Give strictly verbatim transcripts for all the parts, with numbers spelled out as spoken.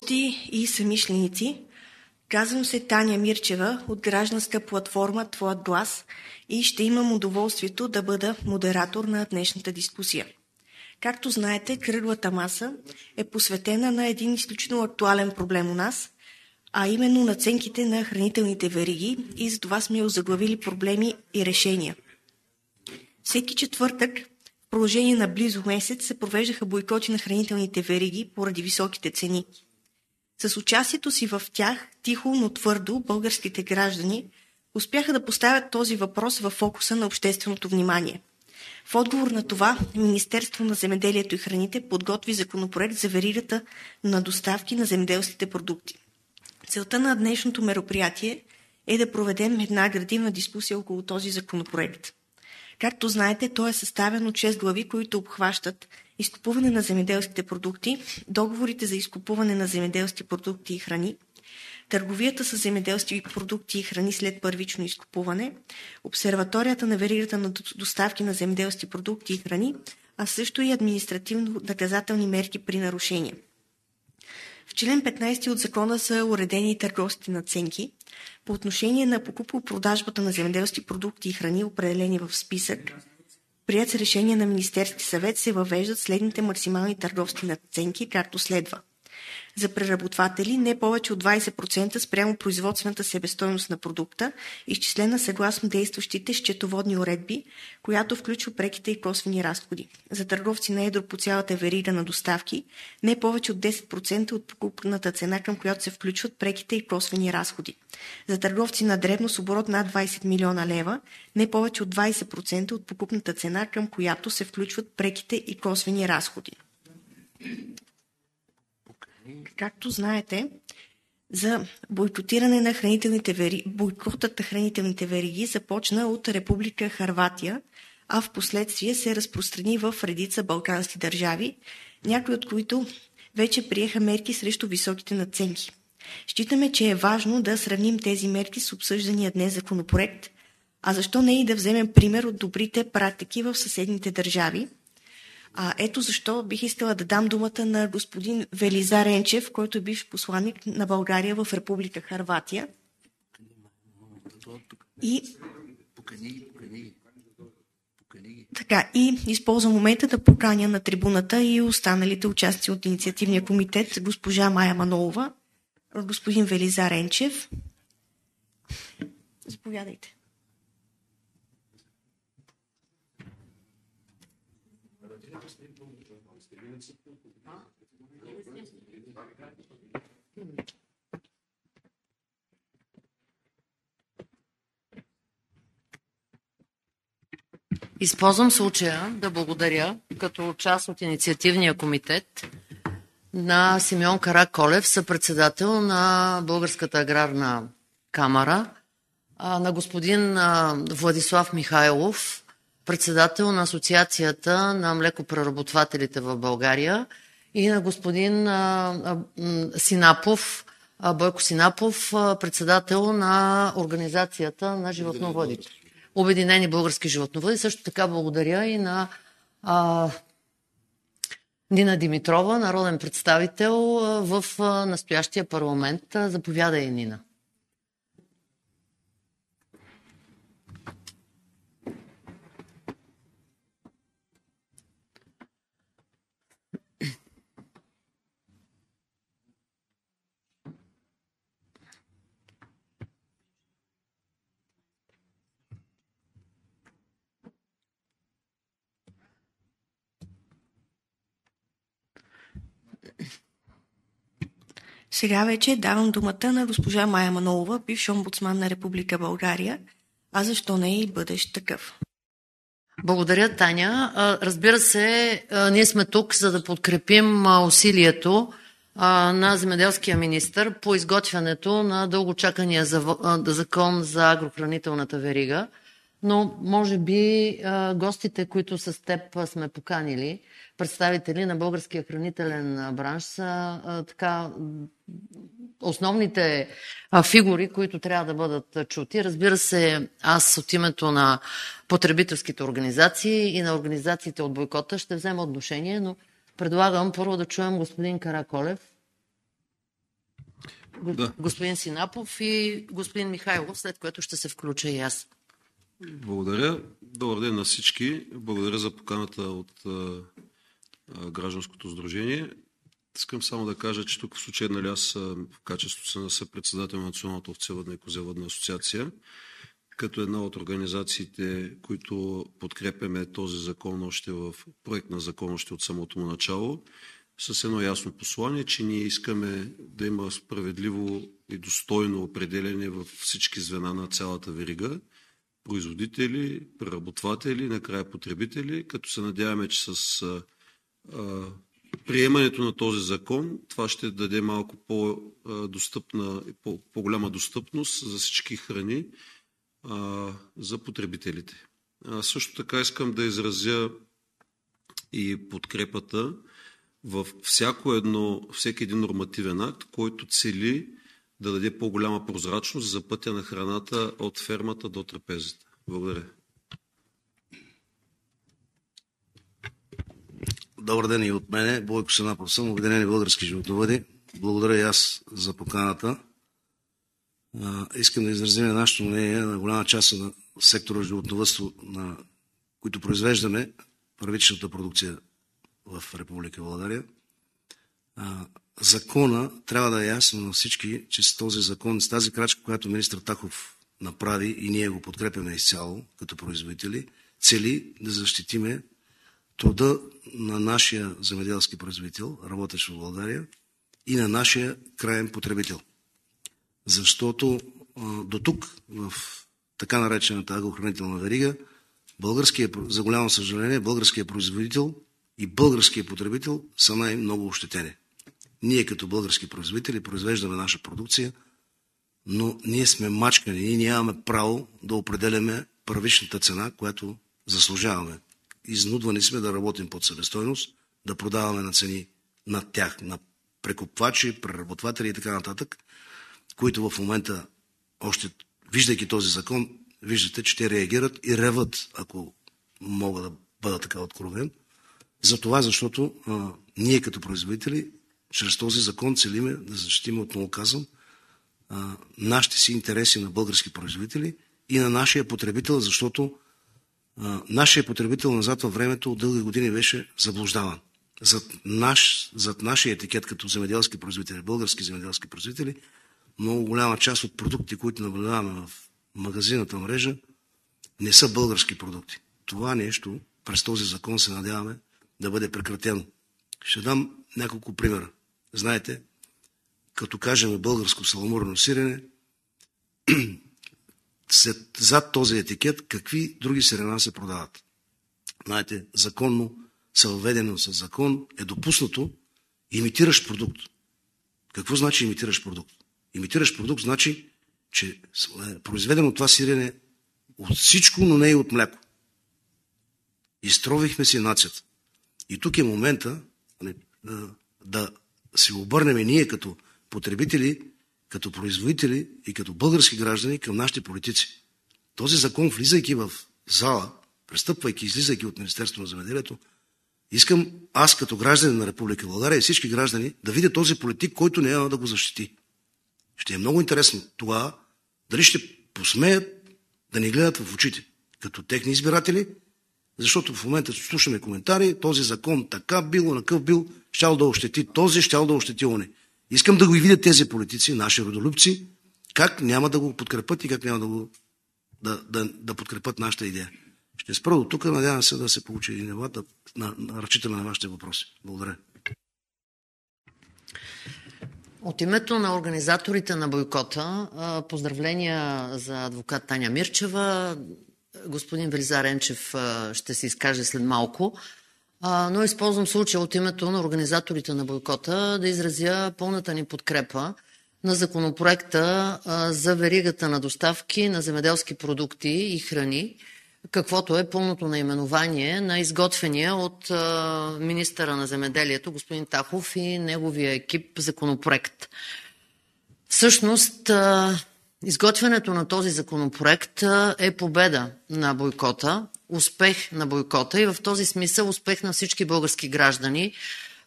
Гости и съмишленици, казвам се Таня Мирчева от гражданска платформа Твоят глас и ще имам удоволствието да бъда модератор на днешната дискусия. Както знаете, кръглата маса е посветена на един изключително актуален проблем у нас, а именно надценките на хранителните вериги, и за това сме озаглавили проблеми и решения. Всеки четвъртък в продължение на близо месец се провеждаха бойкоти на хранителните вериги поради високите цени. С участието си в тях, тихо, но твърдо, българските граждани успяха да поставят този въпрос в фокуса на общественото внимание. В отговор на това, Министерство на земеделието и храните подготви законопроект за веригата на доставки на земеделските продукти. Целта на днешното мероприятие е да проведем една градивна дискусия около този законопроект. Както знаете, той е съставен от шест глави, които обхващат изкупуване на земеделските продукти, договорите за изкупуване на земеделски продукти и храни, търговията с земеделски продукти и храни след първично изкупуване, обсерваторията на веригата на доставки на земеделски продукти и храни, а също и административно-наказателни мерки при нарушения. В член петнайсети от закона са уредени търговските надценки. По отношение на покупко-продажбата на земеделски продукти и храни, определени в списък, приет с решение на Министерски съвет, се въвеждат следните максимални търговски надценки, както следва. За преработватели не повече от двайсет процента спрямо производствената себестойност на продукта, изчислена съгласно действащите счетоводни уредби, която включва преките и косвени разходи. За търговци на едро по цялата верига на доставки не повече от десет процента от покупната цена, към която се включват преките и косвени разходи. За търговци на дребно с оборот над двайсет милиона лева не повече от двайсет процента от покупната цена, към която се включват преките и косвени разходи. Както знаете, за бойкотиране на хранителните вериги, бойкотът на хранителните вериги започна от Република Хърватия, а в последствие се разпространи в редица балкански държави, някои от които вече приеха мерки срещу високите надценки. Считаме, че е важно да сравним тези мерки с обсъждания днес законопроект, а защо не и да вземем пример от добрите практики в съседните държави. А ето защо бих искала да дам думата на господин Велизар Енчев, който е бивш посланник на България в Република Хърватия. И... Така, и използвам момента да поканя на трибуната и останалите участници от инициативния комитет, госпожа Мая Манолова, господин Велизар Енчев. Заповядайте. Използвам случая да благодаря като част от инициативния комитет на Симеон Караколев, съпредседател на Българската аграрна камара, на господин Владислав Михайлов, председател на Асоциацията на млекопреработвателите в България, и на господин Синапов, Бойко Синапов, председател на Организацията на животновъдите. Обединени български животновъди. Също така благодаря и на а, Нина Димитрова, народен представител в настоящия парламент. Заповядай, Нина. Сега вече давам думата на госпожа Мая Манолова, бивш омбудсман на Република България, а защо не и бъдещ такъв. Благодаря, Таня. Разбира се, ние сме тук, за да подкрепим усилието на земеделския министър по изготвянето на дългочакания закон за агрохранителната верига, но може би гостите, които с теб сме поканили, представители на българския хранителен бранш, са така основните фигури, които трябва да бъдат чути. Разбира се, аз от името на потребителските организации и на организациите от бойкота ще взема отношение, но предлагам първо да чуем господин Караколев. Да. Господин Синапов и господин Михайлов, след което ще се включа и аз. Благодаря. Добър ден на всички. Благодаря за поканата от а, а, Гражданското сдружение. Искам само да кажа, че тук в случая, нали, аз в качеството си на съпредседател на Националната овцевъдна и козевъдна асоциация, като една от организациите, които подкрепяме този закон още в проект на закон още от самото му начало, с едно ясно послание, че ние искаме да има справедливо и достойно определение във всички звена на цялата верига, производители, преработватели, накрая потребители, като се надяваме, че с а, а, приемането на този закон това ще даде малко по-достъпна, по-голяма достъпност за всички храни а, за потребителите. А, също така искам да изразя и подкрепата в всяко едно, всеки един нормативен акт, който цели да даде по-голяма прозрачност за пътя на храната от фермата до трапезата. Благодаря. Добър ден и от мене. Бойко Синапов съм, Обединени български животновъди. Благодаря и аз за поканата. А, искам да изразим нашето мнение на голяма част на сектора животновъдство, на които произвеждаме първичната продукция в Република България. А, закона трябва да е ясно на всички, че с този закон, с тази крачка, която министър Тахов направи и ние го подкрепяме изцяло като производители, цели да защитиме труда на нашия земеделски производител, работещ в България, и на нашия краен потребител. Защото а, до тук, в така наречената агрохранителна верига, българския, за голямо съжаление, българският производител и българският потребител са най-много ощетени. Ние като български производители произвеждаме наша продукция, но ние сме мачкани и нямаме право да определяме първичната цена, която заслужаваме. Изнудвани сме да работим под себестойност, да продаваме на цени над тях, на прекупвачи, преработватели и така нататък, които в момента, още виждайки този закон, виждате, че те реагират и реват, ако мога да бъда така откровен. За това, защото а, ние като производители, чрез този закон целиме да защитим, отново казвам, а, нашите си интереси на български производители и на нашия потребител, защото а, нашия потребител назад във времето от дълги години беше заблуждаван. Зад, наш, зад нашия етикет като земеделски производители, български земеделски производители, много голяма част от продукти, които наблюдаваме в магазината мрежа, не са български продукти. Това нещо през този закон се надяваме да бъде прекратено. Ще дам няколко примера. Знаете, като кажем българско саламурено сирене, зад този етикет какви други сирена се продават. Знаете, законно, съвведено с закон, е допуснато имитиращ продукт. Какво значи имитиращ продукт? Имитиращ продукт значи, че е произведено това сирене от всичко, но не и от мляко. Изтровихме си нацията. И тук е момента да, да се обърнем ние като потребители, като производители и като български граждани към нашите политици. Този закон, влизайки в зала, престъпвайки, излизайки от Министерството на земеделието, искам аз като гражданин на Република България и всички граждани да видя този политик, който няма да го защити. Ще е много интересно това, дали ще посмеят да ни гледат в очите, като техни избиратели, защото в момента слушаме коментари, този закон така бил, накъв бил, щял да ощети този, щял да ощети оне. Искам да го и видят тези политици, наши родолюбци, как няма да го подкрепят и как няма да, го, да, да, да подкрепят нашата идея. Ще спра до тук, надявам се да се получи един дебат, да, на, на, разчитаме на вашите въпроси. Благодаря. От името на организаторите на бойкота, поздравления за адвокат Таня Мирчева. Господин Велизар Енчев ще се изкаже след малко, но използвам случая от името на организаторите на бойкота да изразя пълната ни подкрепа на законопроекта за веригата на доставки на земеделски продукти и храни, каквото е пълното наименование на изготвения от министъра на земеделието господин Тахов и неговия екип законопроект. Всъщност, изготвянето на този законопроект е победа на бойкота, успех на бойкота и в този смисъл успех на всички български граждани,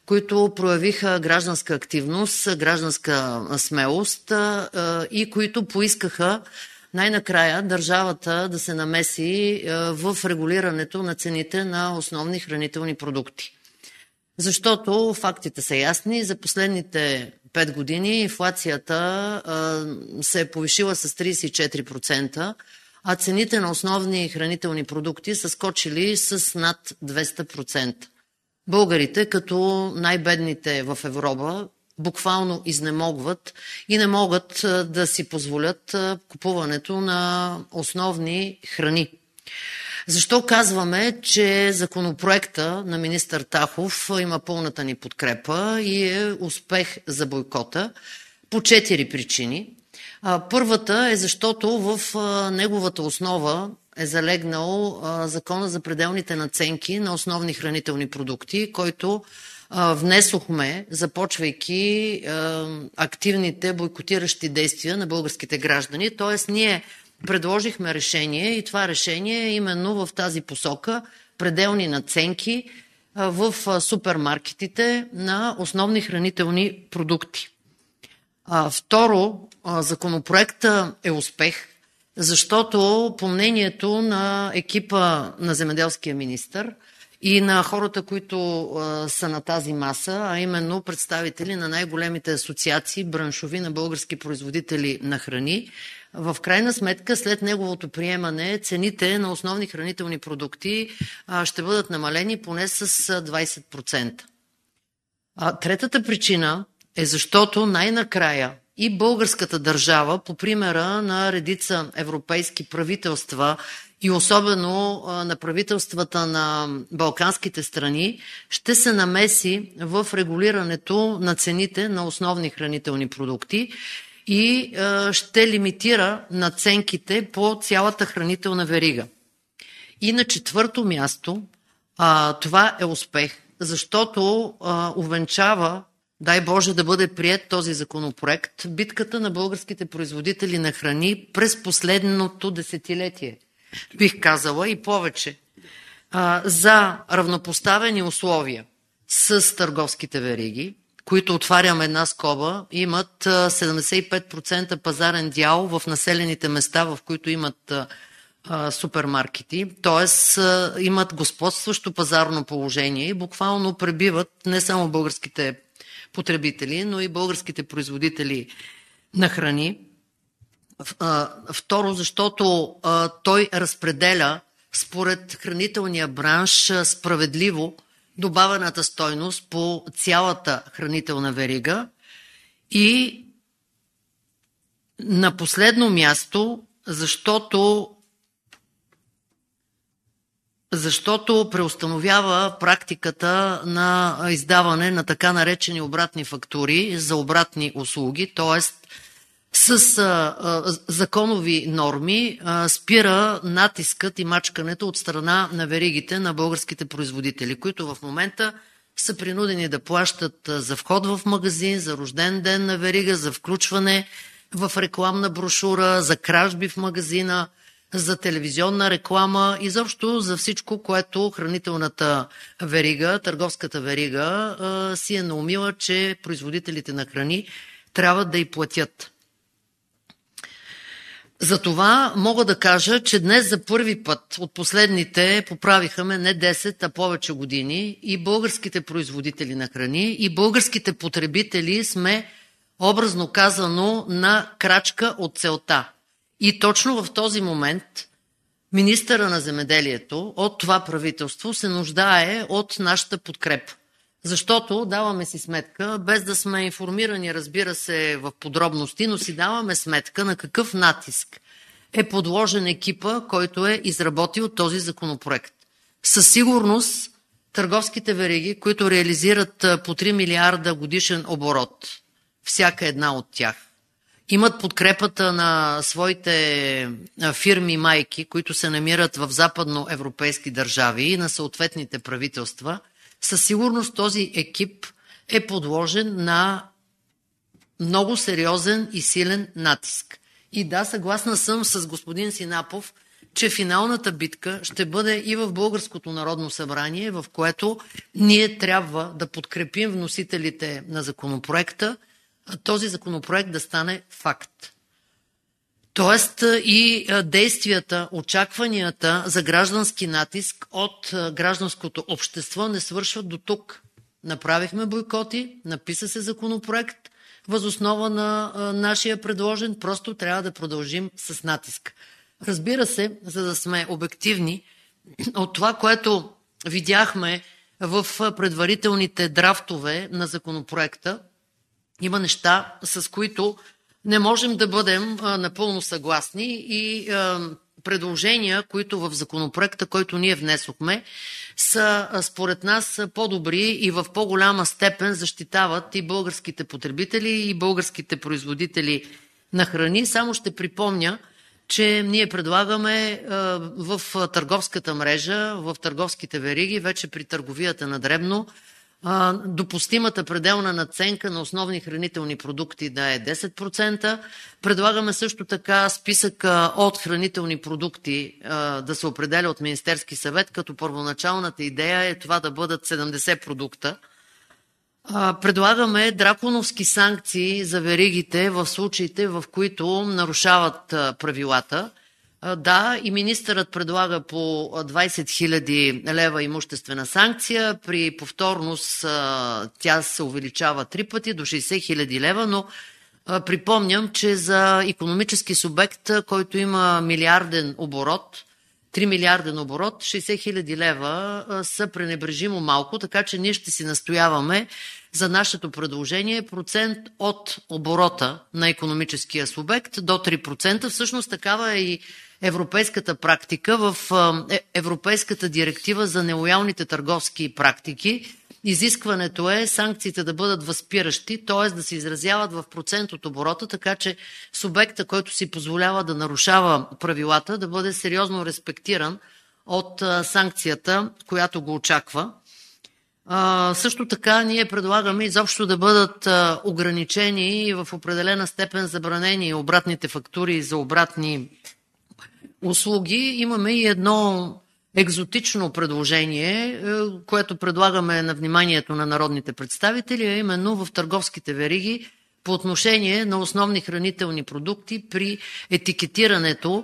които проявиха гражданска активност, гражданска смелост и които поискаха най-накрая държавата да се намеси в регулирането на цените на основни хранителни продукти. Защото фактите са ясни. За последните пет години инфлацията се е повишила с тридесет и четири процента, а цените на основни хранителни продукти са скочили с над двеста процента. Българите, като най-бедните в Европа, буквално изнемогват и не могат да си позволят купуването на основни храни. Защо казваме, че законопроекта на министър Тахов има пълната ни подкрепа и е успех за бойкота? По четири причини. Първата е защото в неговата основа е залегнал закона за пределните надценки на основни хранителни продукти, който внесохме, започвайки активните бойкотиращи действия на българските граждани. Тоест ние предложихме решение и това решение е именно в тази посока пределни надценки в супермаркетите на основни хранителни продукти. Второ, законопроектът е успех, защото по мнението на екипа на земеделския министър и на хората, които са на тази маса, а именно представители на най-големите асоциации браншови на български производители на храни, в крайна сметка след неговото приемане цените на основни хранителни продукти ще бъдат намалени поне с двадесет процента. Третата причина е защото най-накрая и българската държава, по примера на редица европейски правителства и особено на правителствата на балканските страни, ще се намеси в регулирането на цените на основни хранителни продукти и ще лимитира надценките по цялата хранителна верига. И на четвърто място, това е успех, защото увенчава, дай Боже да бъде приет този законопроект, битката на българските производители на храни през последното десетилетие, бих казала и повече, за равнопоставени условия с търговските вериги, които, отварям една скоба, имат седемдесет и пет процента пазарен дял в населените места, в които имат супермаркети, т.е. имат господстващо пазарно положение и буквално пребиват не само българските потребители, но и българските производители на храни. Второ, защото той разпределя според хранителния бранш справедливо добавената стойност по цялата хранителна верига. И на последно място, защото защото преустановява практиката на издаване на така наречени обратни фактури за обратни услуги, т.е. с а, законови норми а, спира натискът и мачкането от страна на веригите на българските производители, които в момента са принудени да плащат за вход в магазин, за рожден ден на верига, за включване в рекламна брошура, за кражби в магазина, за телевизионна реклама, изобщо за всичко, което хранителната верига, търговската верига си е наумила, че производителите на храни трябва да й платят. Затова мога да кажа, че днес за първи път от последните, поправихаме не десет, а повече години, и българските производители на храни, и българските потребители сме, образно казано, на крачка от целта. И точно в този момент министъра на земеделието от това правителство се нуждае от нашата подкрепа. Защото даваме си сметка, без да сме информирани, разбира се, в подробности, но си даваме сметка на какъв натиск е подложен екипа, който е изработил този законопроект. Със сигурност търговските вериги, които реализират по три милиарда годишен оборот, всяка една от тях, имат подкрепата на своите фирми майки, които се намират в западноевропейски държави и на съответните правителства, със сигурност този екип е подложен на много сериозен и силен натиск. И да, съгласна съм с господин Синапов, че финалната битка ще бъде и в Българското народно събрание, в което ние трябва да подкрепим вносителите на законопроекта, а този законопроект да стане факт. Тоест и действията, очакванията за граждански натиск от гражданското общество не свършват до тук. Направихме бойкоти, написа се законопроект, възоснова на нашия предложен, просто трябва да продължим с натиск. Разбира се, за да сме обективни, от това, което видяхме в предварителните драфтове на законопроекта, има неща, с които не можем да бъдем а, напълно съгласни и а, предложения, които в законопроекта, който ние внесохме, са а, според нас по-добри и в по-голяма степен защитават и българските потребители, и българските производители на храни. Само ще припомня, че ние предлагаме а, в търговската мрежа, в търговските вериги, вече при търговията на дребно, допустимата пределна надценка на основни хранителни продукти да е десет процента. Предлагаме също така списък от хранителни продукти да се определя от Министерски съвет, като първоначалната идея е това да бъдат седемдесет продукта. Предлагаме драконовски санкции за веригите в случаите, в които нарушават правилата. Да, и министърът предлага по двайсет хиляди лева имуществена санкция. При повторност тя се увеличава три пъти до шейсет хиляди лева, но припомням, че за икономически субект, който има милиарден оборот, три милиарден оборот, шейсет хиляди лева са пренебрежимо малко, така че ние ще си настояваме за нашето предложение процент от оборота на икономическия субект до три процента. Всъщност такава е и европейската практика в Европейската директива за нелоялните търговски практики. Изискването е санкциите да бъдат възпиращи, т.е. да се изразяват в процент от оборота, така че субекта, който си позволява да нарушава правилата, да бъде сериозно респектиран от санкцията, която го очаква. А, също така ние предлагаме изобщо да бъдат а, ограничени и в определена степен забранени обратните фактури за обратни услуги. Имаме и едно екзотично предложение, което предлагаме на вниманието на народните представители, а именно в търговските вериги по отношение на основни хранителни продукти при етикетирането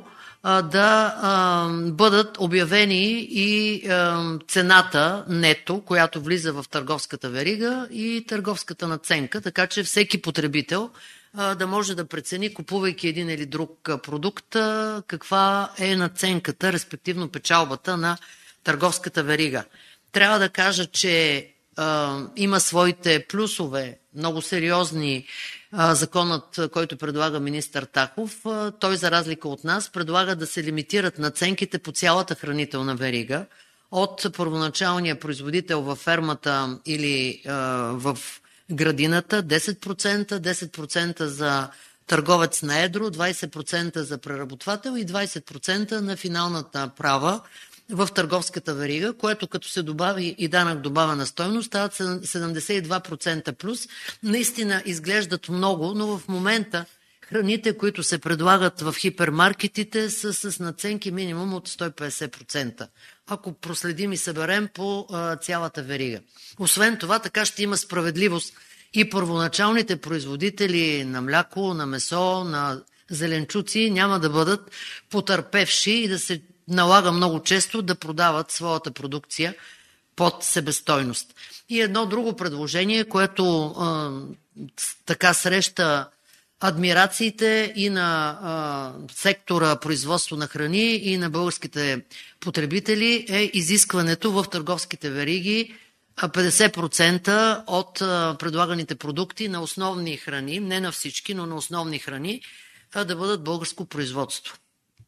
да бъдат обявени и цената нето, която влиза в търговската верига, и търговската надценка, така че всеки потребител да може да прецени, купувайки един или друг продукт, каква е надценката, респективно печалбата на търговската верига. Трябва да кажа, че а, има своите плюсове, много сериозни. А, законът, който предлага министър Тахов, а, той за разлика от нас предлага да се лимитират надценките по цялата хранителна верига, от първоначалния производител във фермата или а, в градината десет процента, десет процента за търговец на едро, двайсет процента за преработвател и двайсет процента на финалната права в търговската верига, което като се добави и данък добавена стойност, стават седемдесет и два процента плюс. Наистина изглеждат много, но в момента храните, които се предлагат в хипермаркетите, са с надценки минимум от сто и петдесет процента. Ако проследим и съберем по а, цялата верига. Освен това, така ще има справедливост и първоначалните производители на мляко, на месо, на зеленчуци няма да бъдат потърпевши и да се налага много често да продават своята продукция под себестойност. И едно друго предложение, което а, така среща адмирациите и на а, сектора производство на храни и на българските потребители, е изискването в търговските вериги петдесет процента от а, предлаганите продукти на основни храни, не на всички, но на основни храни, а, да бъдат българско производство.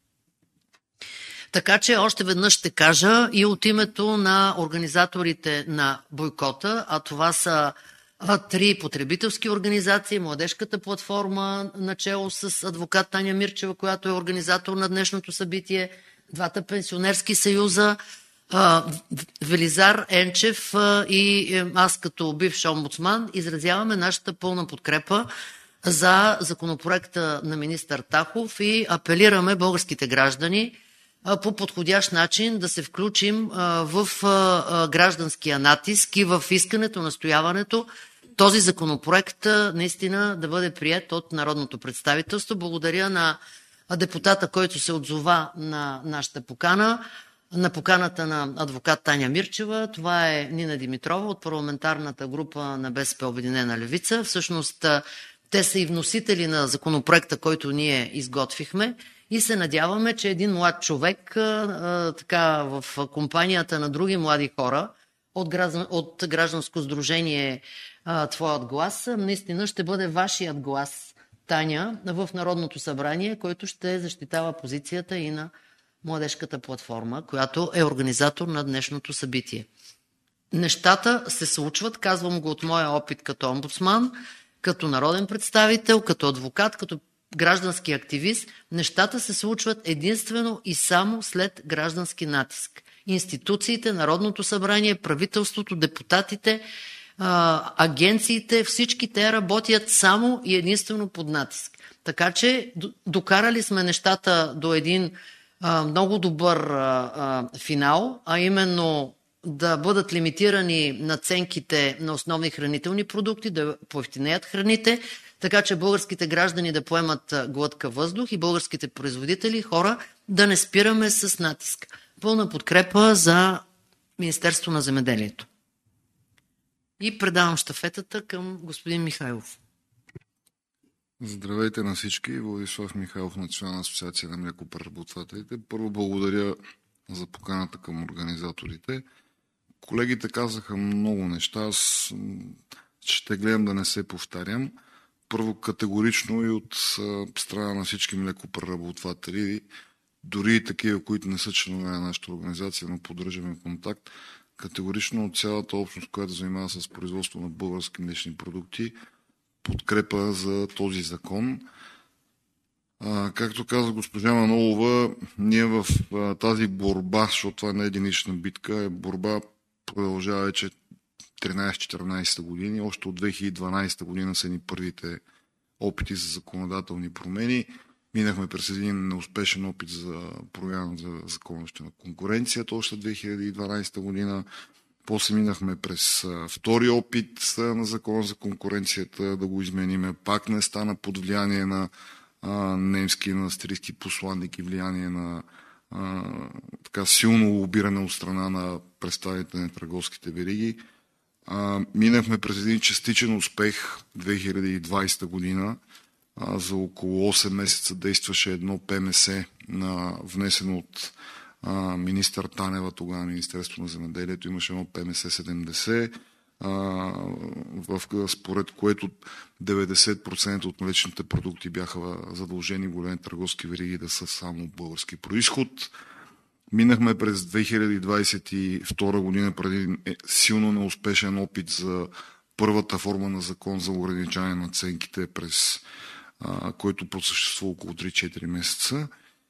Така че още веднъж ще кажа и от името на организаторите на бойкота, а това са три потребителски организации, Младежката платформа начело с адвокат Таня Мирчева, която е организатор на днешното събитие, двата пенсионерски съюза, Велизар Енчев и аз като бивш омбудсман изразяваме нашата пълна подкрепа за законопроекта на министър Тахов и апелираме българските граждани по подходящ начин да се включим в гражданския натиск и в искането, настояването този законопроект наистина да бъде прият от народното представителство. Благодаря на депутата, който се отзова на нашата покана, на поканата на адвокат Таня Мирчева. Това е Нина Димитрова от парламентарната група на БСП Обединена левица. Всъщност те са и вносители на законопроекта, който ние изготвихме. И се надяваме, че един млад човек а, така, в компанията на други млади хора от, граждан, от гражданско сдружение а, Твоят глас, наистина ще бъде вашият глас, Таня, в Народното събрание, който ще защитава позицията и на Младежката платформа, която е организатор на днешното събитие. Нещата се случват, казвам го от моя опит като омбудсман, като народен представител, като адвокат, като граждански активист, нещата се случват единствено и само след граждански натиск. Институциите, Народното събрание, правителството, депутатите, агенциите, всички те работят само и единствено под натиск. Така че докарали сме нещата до един много добър финал, а именно да бъдат лимитирани надценките на основни хранителни продукти, да поевтинеят храните, така че българските граждани да поемат глътка въздух и българските производители, хора, да не спираме с натиск. Пълна подкрепа за Министерство на земеделието. И предавам щафетата към господин Михайлов. Здравейте на всички. Владислав Михайлов, Национална асоциация на млекопреработвателите. Първо благодаря за поканата към организаторите. Колегите казаха много неща. Аз ще гледам да не се повтарям. Първо категорично и от страна на всички млекопреработватели, дори и такива, които не са членове на нашата организация, но поддържаме контакт, категорично от цялата общност, която занимава с производство на български млечни продукти, подкрепа за този закон. А, както каза госпожа Манолова, ние в а, тази борба, защото това не е единична битка, е борба продължава вече тринайсет-четиринайсет години. Още от две хиляди и дванайсета година са ни първите опити за законодателни промени. Минахме през един неуспешен опит за промяна за законност на конкуренцията още две хиляди и дванайсета година. После минахме през втори опит на закона за конкуренцията да го измениме. Пак не стана под влияние на а, немски и на австрийски посланник и влияние на а, така силно лобиране от страна на представителите на търговските вериги. А, минахме през един частичен успех две хиляди и двайсета година. А, за около осем месеца действаше едно ПМС, на, внесено от а, министър Танева, тогава Министерство на земеделието. Имаше едно ПМС седемдесет, а, в, според което деветдесет процента от млечните продукти бяха задължени големи търговски вериги да са само български произход. Минахме през две хиляди двайсет и втора година преди силно неуспешен опит за първата форма на закон за ограничаване на ценките, през а, който просъществува около три-четири месеца.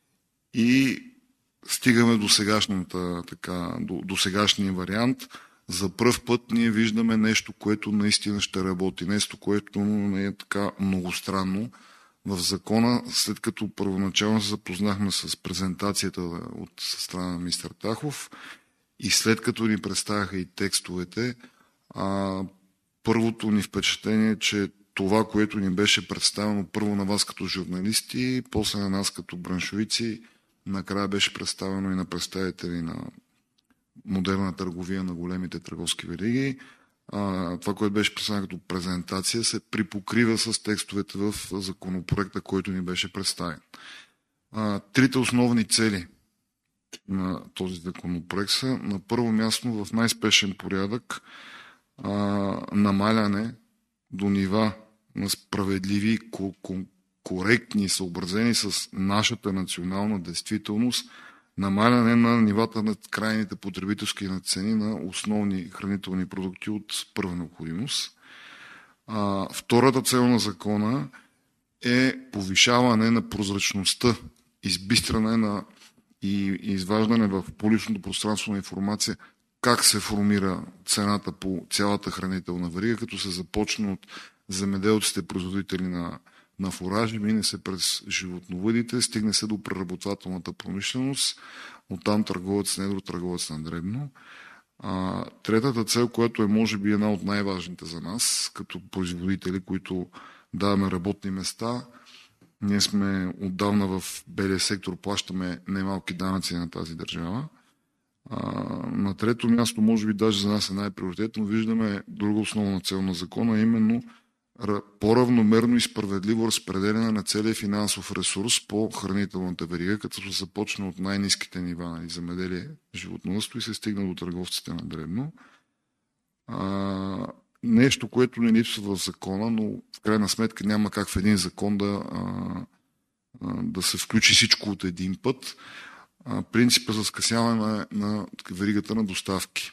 И стигаме до, сегашната, така, до, до сегашния вариант. За пръв път ние виждаме нещо, което наистина ще работи. Нещо, което не е така многостранно. В закона, след като първоначално се запознахме с презентацията от страна на мистер Тахов и след като ни представяха и текстовете, а, първото ни впечатление е, че това, което ни беше представено първо на вас като журналисти, после на нас като браншовици, накрая беше представено и на представители на модерна търговия на големите търговски вериги. А, това, което беше представено като презентация, се припокрива с текстовете в законопроекта, който ни беше представен. А, трите основни цели на този законопроект са: на първо място, в най-спешен порядък, а, намаляне до нива на справедливи, коректни, съобразени с нашата национална действителност, намаляне на нивата на крайните потребителски цени на основни хранителни продукти от първа необходимост. А, втората цел на закона е повишаване на прозрачността, избистране на и изваждане в публичното пространство на информация как се формира цената по цялата хранителна верига, като се започне от земеделците, производители на на фуражи, мине се през животновъдите, стигне се до преработвателната промишленост, оттам търговец на едро, търговец на дребно. А, третата цел, която е може би една от най-важните за нас, като производители, които даваме работни места, ние сме отдавна в белия сектор, плащаме немалки данъци на тази държава. А, на трето място, може би даже за нас е най-приоритетно, виждаме друга основна цел на закона, именно по-равномерно и справедливо разпределяне на целия финансов ресурс по хранителната верига, като се започне от най-ниските нива на земеделие, животновъдство и се стигна до търговците на дребно. А, нещо, което не липсва в закона, но в крайна сметка няма как в един закон да, а, а, да се включи всичко от един път. А, принципа за скъсяване на, на веригата на доставки.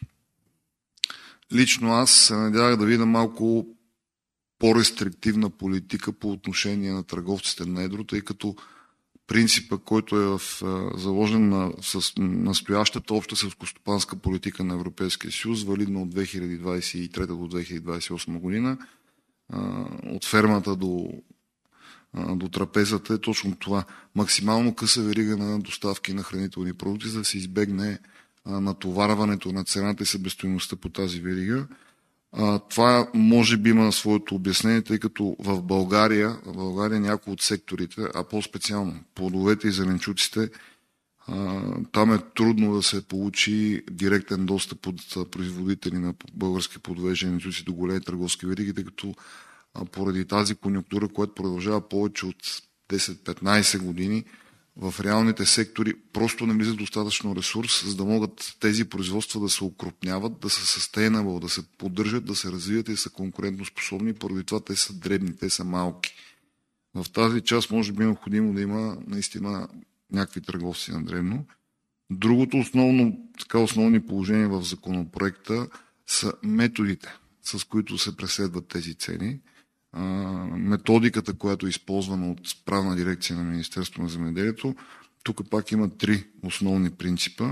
Лично аз се надявах да видя малко по-рестриктивна политика по отношение на търговците на едро, тъй като принципа, който е в, заложен на, с настоящата обща селскостопанска политика на Европейския съюз, валидна от две хиляди двадесет и трета до две хиляди двадесет и осма година, от фермата до, до трапезата е точно това. Максимално къса верига на доставки на хранителни продукти, за да се избегне натоварването на цената и себестойността по тази верига. А, това може би има своето обяснение, тъй като в България, в България някои от секторите, а по-специално плодовете и зеленчуците, а, там е трудно да се получи директен достъп от производители на български плодове и зеленчуци до големи търговски вериги, тъй като а, поради тази конюнктура, която продължава повече от десет-петнадесет години, в реалните сектори просто не влиза достатъчно ресурс, за да могат тези производства да се укрупняват, да са sustainable, да се поддържат, да се развият и да са конкурентоспособни, поради това те са дребни, те са малки. В тази част може би е необходимо да има наистина някакви търговци на дребно. Другото основно, така основни положения в законопроекта са методите, с които се преследват тези цели. Методиката, която е използвана от правна дирекция на Министерството на земеделието. Тук пак има три основни принципа.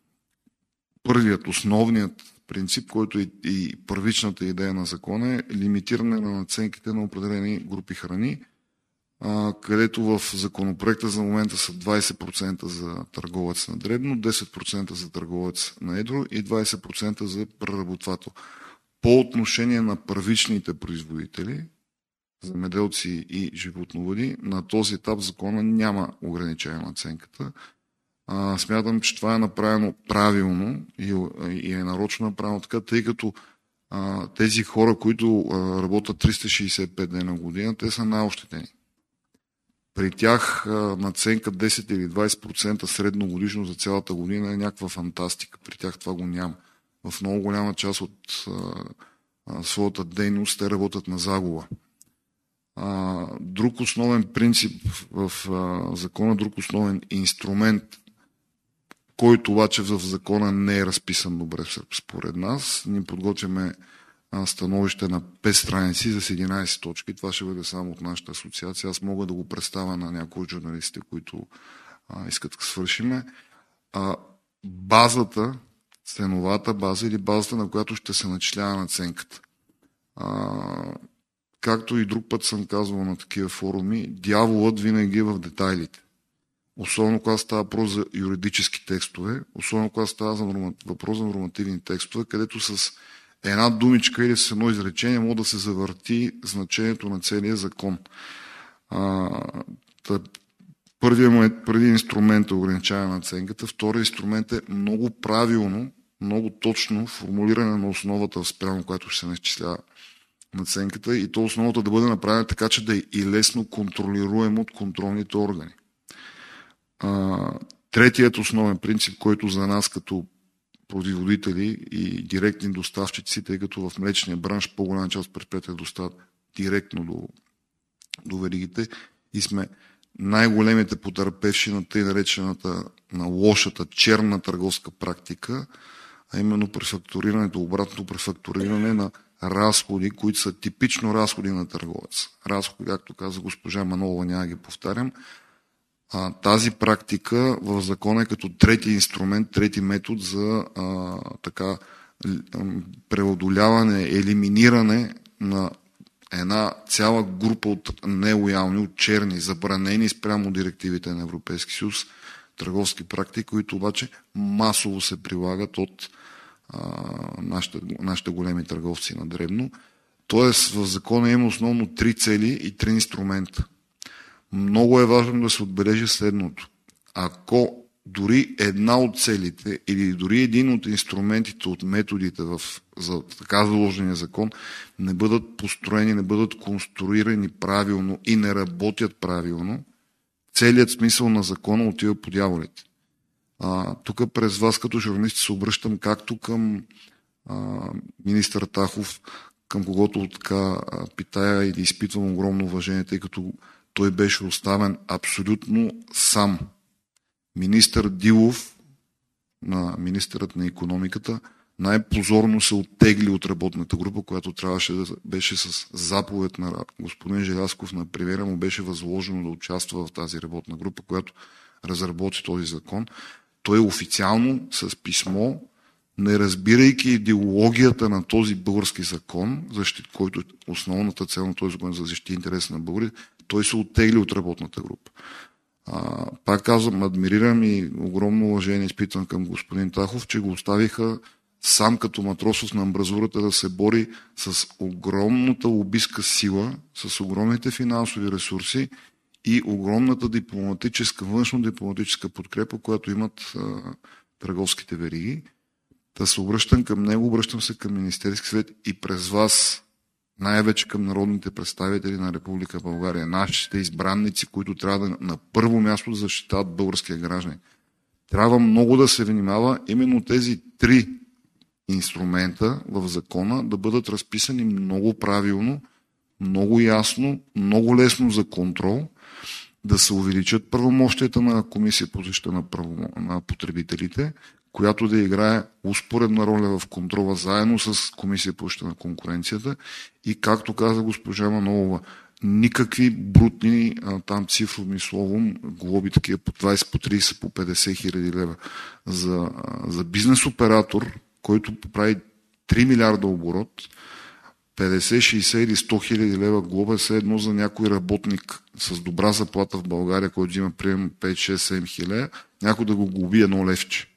Първият, основният принцип, който е и първичната идея на закона, е лимитиране на надценките на определени групи храни, където в законопроекта за момента са двадесет процента за търговец на дребно, десет процента за търговец на едро и двадесет процента за преработвател. По отношение на първичните производители, земеделци и животновъди, на този етап закона няма ограничение на надценката. А, смятам, че това е направено правилно и, и е нарочно направено така, тъй като а, тези хора, които а, работят триста шейсет и пет дена на година, те са най-ощетени. При тях а, надценка десет или двадесет процента средно годишно за цялата година е някаква фантастика. При тях това го няма. В много голяма част от а, а, своята дейност те работят на загуба. Друг основен принцип в закона, друг основен инструмент, който обаче в закона не е разписан добре според нас. Ние подготвяме становище на пет страници за единадесет точки. Това ще бъде само от нашата асоциация. Аз мога да го представя на някои от журналистите, които искат да свършиме. Базата, ценовата база или базата, на която ще се начислява надценката. Както и друг път съм казвал на такива форуми, дяволът винаги е в детайлите. Особено когато става въпрос за юридически текстове, особено когато става за норма... въпрос за нормативни текстове, където с една думичка или с едно изречение може да се завърти значението на целия закон. А, тъ... Първият му е преди инструмент е ограничаване на надценката, вторият инструмент е много правилно, много точно формулиране на основата, спрямо която ще се начислява надценката, и то основата да бъде направена така, че да е и лесно контролируемо от контролните органи. А, третият основен принцип, който за нас като производители и директни доставчици, тъй като в млечния бранш по-голяма част от предприятия доставят директно до, до веригите и сме най-големите потърпевши на тъй наречената, на лошата черна търговска практика, а именно префактурирането, обратното префактуриране на разходи, които са типично разходи на търговец. Разходи, както каза госпожа Манолова, няма ги повтарям. А, тази практика в закона е като трети инструмент, трети метод за а, така преодоляване, елиминиране на една цяла група от нелоялни, от черни, забранени спрямо директивите на Европейски съюз търговски практики, които обаче масово се прилагат от а, нашите, нашите големи търговци на дребно. Тоест в закона има основно три цели и три инструмента. Много е важно да се отбележи следното. Ако дори една от целите или дори един от инструментите, от методите в, за така заложения закон не бъдат построени, не бъдат конструирани правилно и не работят правилно, целият смисъл на закона отива по дяволите. А, тук през вас като журналисти се обръщам както към а, министър Тахов, към когото така питая и да изпитвам огромно уважение, тъй като той беше оставен абсолютно сам. Министър Дилов, на министърът на икономиката, най-позорно се оттегли от работната група, която трябваше да беше с заповед на господин Желязков, на премиера му беше възложено да участва в тази работна група, която разработи този закон. Той официално с писмо, не разбирайки идеологията на този български закон, защит, който е основната цел на този закон за защита интерес на българите, той се оттегли от работната група. А, пак казвам, адмирирам и огромно уважение изпитвам към господин Тахов, че го оставиха сам като матросов на амбразурата да се бори с огромната лобистка сила, с огромните финансови ресурси и огромната дипломатическа, външно-дипломатическа подкрепа, която имат а, търговските вериги. Да се обръщам към него, обръщам се към Министерски съвет и през вас, най-вече към народните представители на Република България, нашите избранници, които трябва да на първо място да защитават българския гражданин. Трябва много да се внимава именно тези три инструмента в закона да бъдат разписани много правилно, много ясно, много лесно за контрол, да се увеличат правомощията на Комисия по защита на, право, на потребителите, която да играе успоредна роля в контрола заедно с Комисия по защита на конкуренцията и, както каза госпожа Манолова, никакви брутни там цифрови словом глоби такива по двайсет, по трийсет, по петдесет хиляди лева за, за бизнес оператор, който прави три милиарда оборот, петдесет, шейсет или сто хиляди лева глоба е все едно за някой работник с добра заплата в България, който взима прием пет, шест, седем хиляди, някой да го глоби едно левче.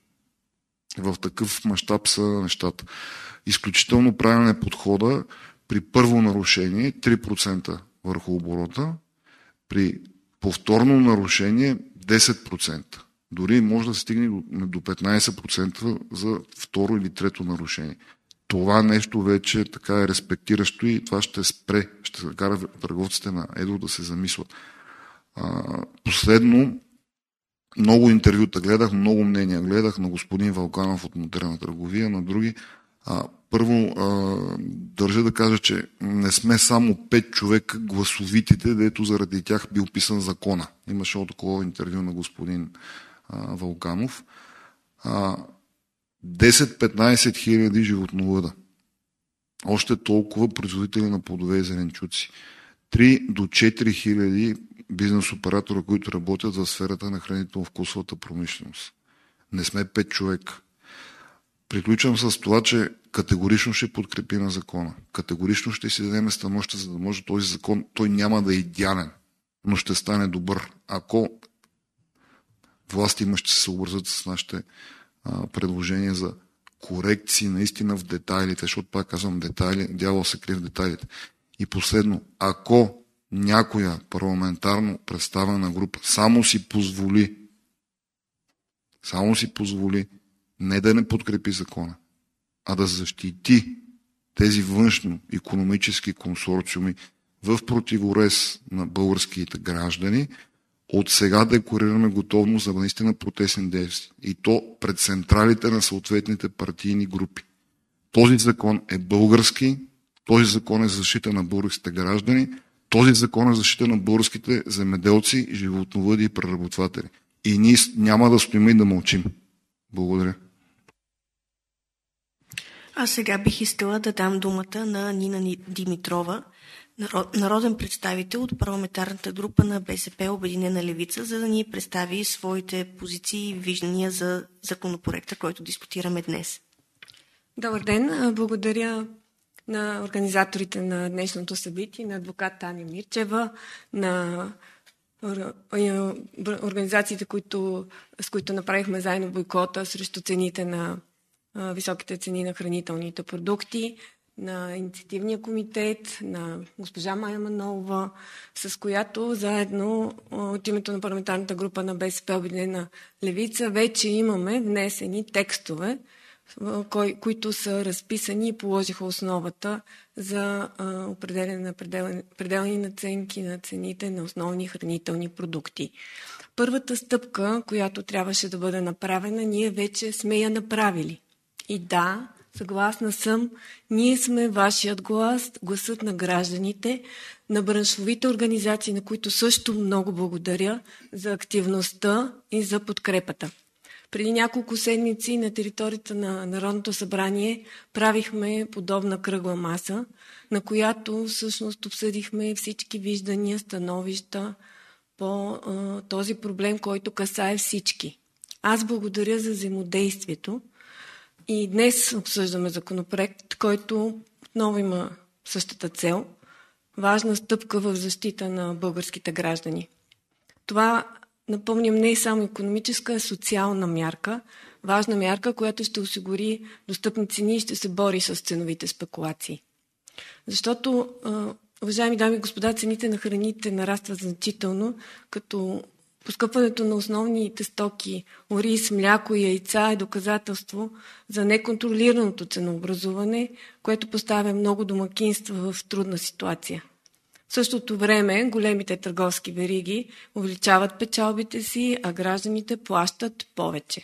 В такъв мащаб са нещата. Изключително правилен е подхода при първо нарушение три процента върху оборота, при повторно нарушение десет процента. Дори може да стигне до петнайсет процента за второ или трето нарушение. Това нещо вече така е респектиращо и това ще спре, ще кара търговците на едро да се замислят. А, последно, много интервюта гледах, много мнения гледах на господин Вълканов от Модерна търговия, на други. А, първо, а, държа да кажа, че не сме само пет човека гласовитите, дето заради тях бил писан закона. Имаше такова интервю на господин а, Вълканов. А, десет-петнайсет хиляди животновъда. Още толкова производители на плодове и зеленчуци. три до четири хиляди бизнес оператора, които работят в сферата на хранително-вкусовата промишленост. Не сме пет човека. Приключвам с това, че категорично ще подкрепим закона. Категорично ще си дадем становище, за да може този закон, той няма да е идеален, но ще стане добър. Ако власти има ще се съобразят с нашите а, предложения за корекции наистина в детайлите, защото пак казвам детайли, дявол се крие в детайлите. И последно, ако някоя парламентарно представена група само си позволи само си позволи не да не подкрепи закона, а да защити тези външно-икономически консорциуми в противорез на българските граждани, от сега декларираме готовност за наистина протестни действия. И то пред централите на съответните партийни групи. Този закон е български, този закон е за защита на българските граждани, този закон е за защита на българските земеделци, животновъди и преработватели. И ние няма да стоим и да мълчим. Благодаря. А сега бих искала да дам думата на Нина Димитрова, народен представител от парламентарната група на БСП Обединена левица, за да ни представи своите позиции и виждания за законопроекта, който дискутираме днес. Добър ден! Благодаря на организаторите на днешното събитие, на адвокат Таня Мирчева, на организациите, които, с които направихме заедно бойкота срещу цените на високите цени на хранителните продукти, на инициативния комитет, на госпожа Майя Манолова, с която заедно от името на парламентарната група на БСП Обединена левица вече имаме внесени текстове, кои, които са разписани и положиха основата за определене на пределни наценки на цените на основни хранителни продукти. Първата стъпка, която трябваше да бъде направена, ние вече сме я направили. И да, съгласна съм, ние сме вашият глас, гласът на гражданите, на браншовите организации, на които също много благодаря за активността и за подкрепата. Преди няколко седмици на територията на Народното събрание правихме подобна кръгла маса, на която всъщност обсъдихме всички виждания, становища по а, този проблем, който касае всички. Аз благодаря за взаимодействието и днес обсъждаме законопроект, който отново има същата цел – важна стъпка в защита на българските граждани. Това, напомням, не е само икономическа, а социална мярка, важна мярка, която ще осигури достъпни цени и ще се бори с ценовите спекулации. Защото, уважаеми дами и господа, цените на храните нарастват значително, като поскъпването на основните стоки, ориз, мляко и яйца е доказателство за неконтролираното ценообразуване, което поставя много домакинства в трудна ситуация. В същото време големите търговски вериги увеличават печалбите си, а гражданите плащат повече.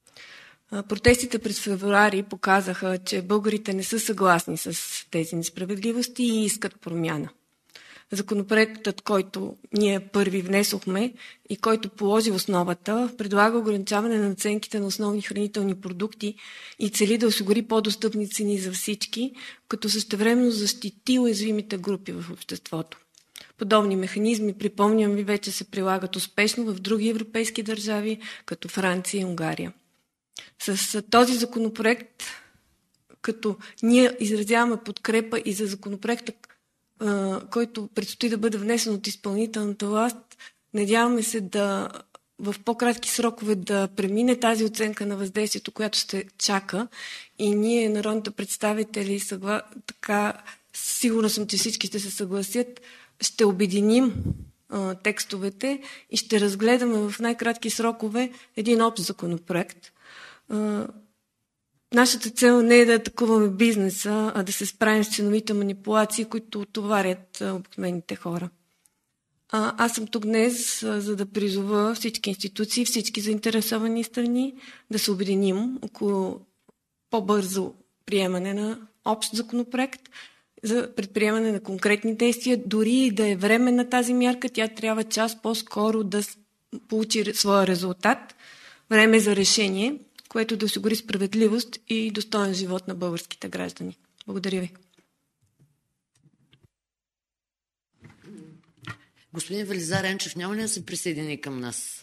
Протестите през февруари показаха, че българите не са съгласни с тези несправедливости и искат промяна. Законопроектът, който ние първи внесохме и който положи основата, предлага ограничаване на наценките на основни хранителни продукти и цели да осигури по-достъпни цени за всички, като същевременно защити уязвимите групи в обществото. Подобни механизми, припомням ви, вече се прилагат успешно в други европейски държави, като Франция и Унгария. С този законопроект, като ние изразяваме подкрепа и за законопроекта, който предстои да бъде внесен от изпълнителната власт, надяваме се да в по-кратки срокове да премине тази оценка на въздействието, която ще чака, и ние, народните представители, съгла... така, сигурна съм, че всички ще се съгласят, ще обединим а, текстовете и ще разгледаме в най-кратки срокове един общ законопроект. А, Нашата цел не е да атакуваме бизнеса, а да се справим с ценовите манипулации, които отоварят обикновените хора. А, аз съм тук днес, за да призова всички институции, всички заинтересовани страни да се обединим около по-бързо приемане на общ законопроект за предприемане на конкретни действия. Дори и да е време на тази мярка, тя трябва час по-скоро да получи своя резултат. Време за решение, което да осигури справедливост и достоен живот на българските граждани. Благодаря ви. Господин Велизар Енчев, няма ли да се присъедини към нас?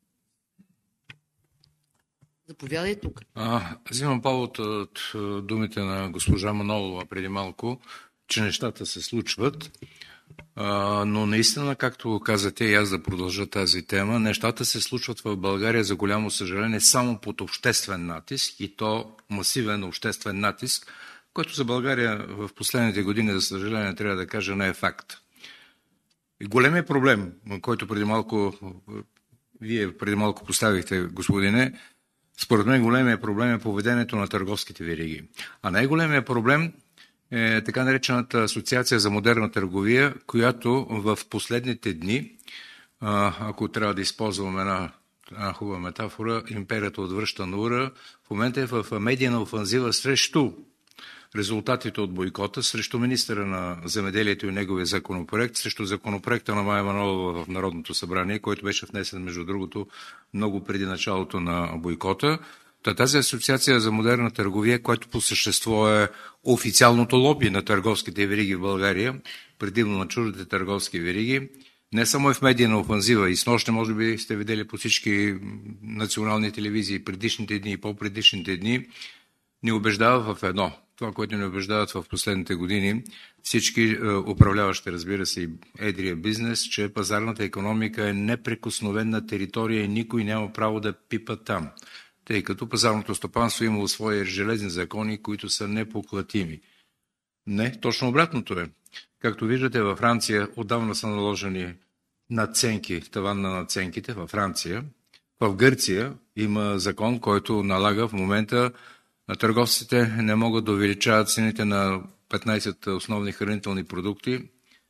Заповядай тук. А, взимам повод от думите на госпожа Манолова преди малко, че нещата се случват. А, но наистина, както казате, и аз да продължа тази тема, нещата се случват в България, за голямо съжаление, само под обществен натиск, и то масивен обществен натиск, който за България в последните години, за съжаление, трябва да кажа, не е факт. И големият проблем, който преди малко, вие преди малко поставихте, господине, според мен големият проблем е поведението на търговските вериги. А най-големият проблем е така наречената Асоциация за модерна търговия, която в последните дни, ако трябва да използвам една, една хубава метафора, империята отвръща на ура, в момента е в медийна офанзива срещу резултатите от бойкота, срещу министъра на земеделието и неговия законопроект, срещу законопроекта на Майя Манолова в Народното събрание, който беше внесен, между другото, много преди началото на бойкота. Тази Асоциация за модерна търговия, която по същество е официалното лоби на търговските вериги в България, предимно на чуждите търговски вериги, не само е в медийна офанзива, и снощи може би сте видели по всички национални телевизии предишните дни и по-предишните дни, ни убеждава в едно. това, което ни убеждават в последните години всички управляващи, разбира се, и едрия бизнес, че пазарната икономика е неприкосновена територия и никой няма право да пипа там, тъй като пазарното стопанство имало свои железни закони, които са непоклатими. Не, точно обратното е. Както виждате, във Франция отдавна са наложени надценки, таван на надценките във Франция. В Гърция има закон, който налага в момента на търговците не могат да увеличават цените на петнайсет основни хранителни продукти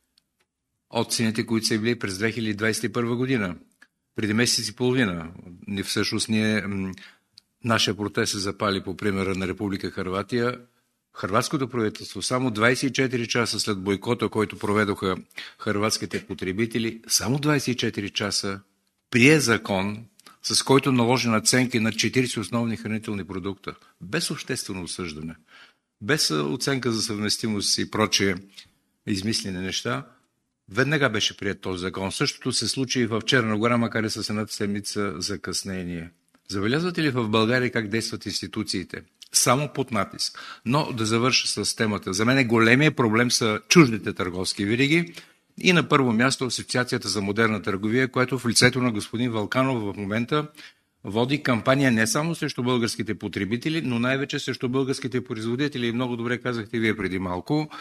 от цените, които са били през две хиляди двадесет и първа година. Преди месец и половина. Всъщност ние, нашия протест се запали по примера на Република Хърватия. Хърватското правителство само двадесет и четири часа след бойкота, който проведоха хърватските потребители, само двадесет и четири часа прие закон, с който наложи надценки на четирийсет основни хранителни продукта, без обществено осъждане, без оценка за съвместимост и прочие измислени неща. Веднага беше прият този закон. Същото се случи и в Черна гора, макар и с една седмица закъснение. Забелязвате ли в България как действат институциите? Само под натиск. Но да завърша с темата. За мен големия проблем са чуждите търговски вериги и на първо място Асоциацията за модерна търговия, която в лицето на господин Вълканов в момента води кампания не само срещу българските потребители, но най-вече срещу българските производители. И много добре казахте вие преди малко,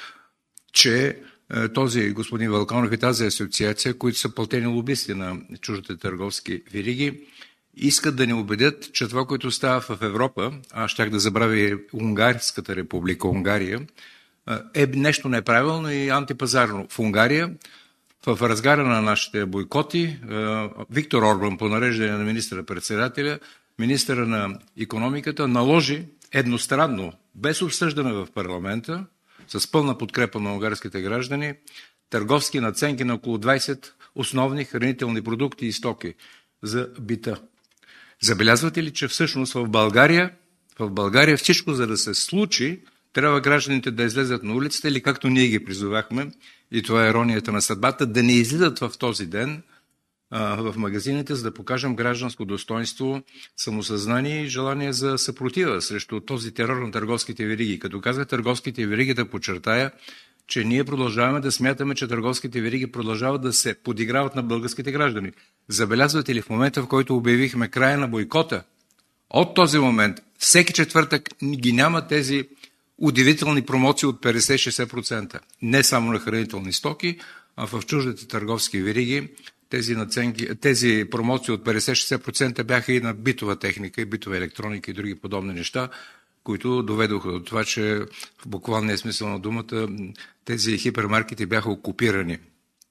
че този господин Вълканов и тази асоциация, които са платени лобисти на чуждите търговски вериги, искат да ни убедят, че това, което става в Европа, аз щях да забравя и Унгарската република, Унгария, е нещо неправилно и антипазарно. В Унгария, в разгара на нашите бойкоти, Виктор Орбан по нареждане на министъра-председателя, министъра на икономиката наложи едностранно, без обсъждане в парламента, с пълна подкрепа на унгарските граждани, търговски надценки на около двадесет основни хранителни продукти и стоки за бита. Забелязвате ли, че всъщност в България, в България всичко, за да се случи, трябва гражданите да излезат на улицата или както ние ги призовахме, и това е иронията на съдбата, да не излизат в този ден а, в магазините, за да покажем гражданско достоинство, самосъзнание и желание за съпротива срещу този терор на търговските вериги. Като казах търговските вериги, да подчертая, че ние продължаваме да смятаме, че търговските вериги продължават да се подиграват на българските граждани. Забелязвате ли в момента, в който обявихме края на бойкота, от този момент, всеки четвъртък ги няма тези удивителни промоции от петдесет до шейсет процента. Не само на хранителни стоки, а в чуждите търговски вериги тези, наценки, тези промоции от петдесет до шейсет процента бяха и на битова техника, и битова електроника и други подобни неща, които доведоха до това, че в буквалния смисъл на думата тези хипермаркети бяха окупирани.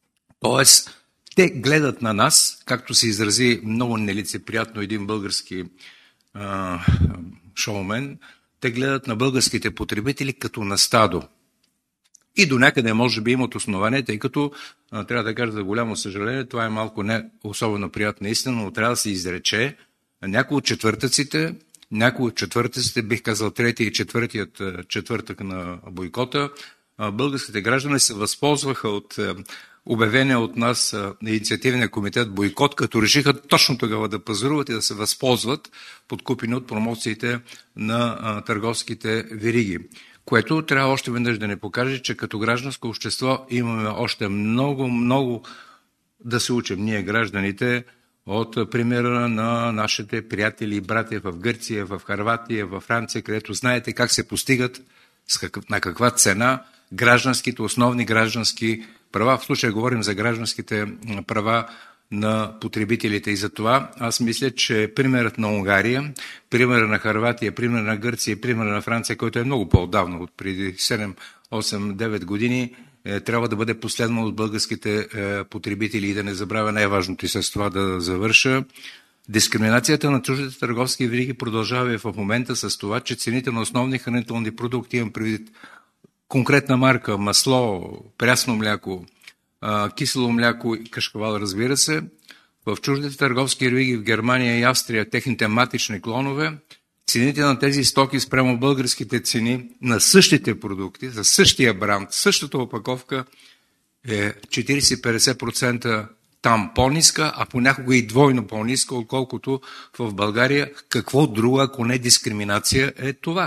Тоест, те гледат на нас, както се изрази много нелицеприятно един български а, шоумен, те гледат на българските потребители като на стадо. И до някъде може би имат основание, тъй като, а, трябва да кажа за голямо съжаление, това е малко не особено приятна истина, но трябва да се изрече, някои от четвъртъците, някои от четвъртъците, бих казал третия и четвъртият четвъртък на бойкота, а, българските граждани се възползваха от а, обявения от нас на инициативния комитет бойкот, като решиха точно тогава да пазаруват и да се възползват подкупени от промоциите на а, търговските вериги. Което трябва още веднъж да не покаже, че като гражданско общество имаме още много, много да се учим ние гражданите от примера на нашите приятели и братя в Гърция, в Хърватия, в Франция, където знаете как се постигат, на каква цена гражданските, основни граждански права. В случая говорим за гражданските права на потребителите. И за това аз мисля, че примерът на Унгария, примерът на Хърватия, примерът на Гърция и примерът на Франция, който е много по-отдавна, от преди седем, осем, девет години, е, трябва да бъде последно от българските е, потребители. И да не забравя най-важното и с това да завърша. Дискриминацията на чуждите търговски вериги продължава и в момента с това, че цените на основни хранителни продукти, имам предвид конкретна марка, масло, прясно мляко, кисело мляко и кашкавал, разбира се, в чуждите търговски вериги в Германия и Австрия, техните матични клонове, цените на тези стоки спрямо българските цени на същите продукти, за същия бранд, същата опаковка е четирийсет до петдесет процента там по-ниска, а понякога и двойно по-ниска, отколкото в България. Какво друго, ако не дискриминация, е това?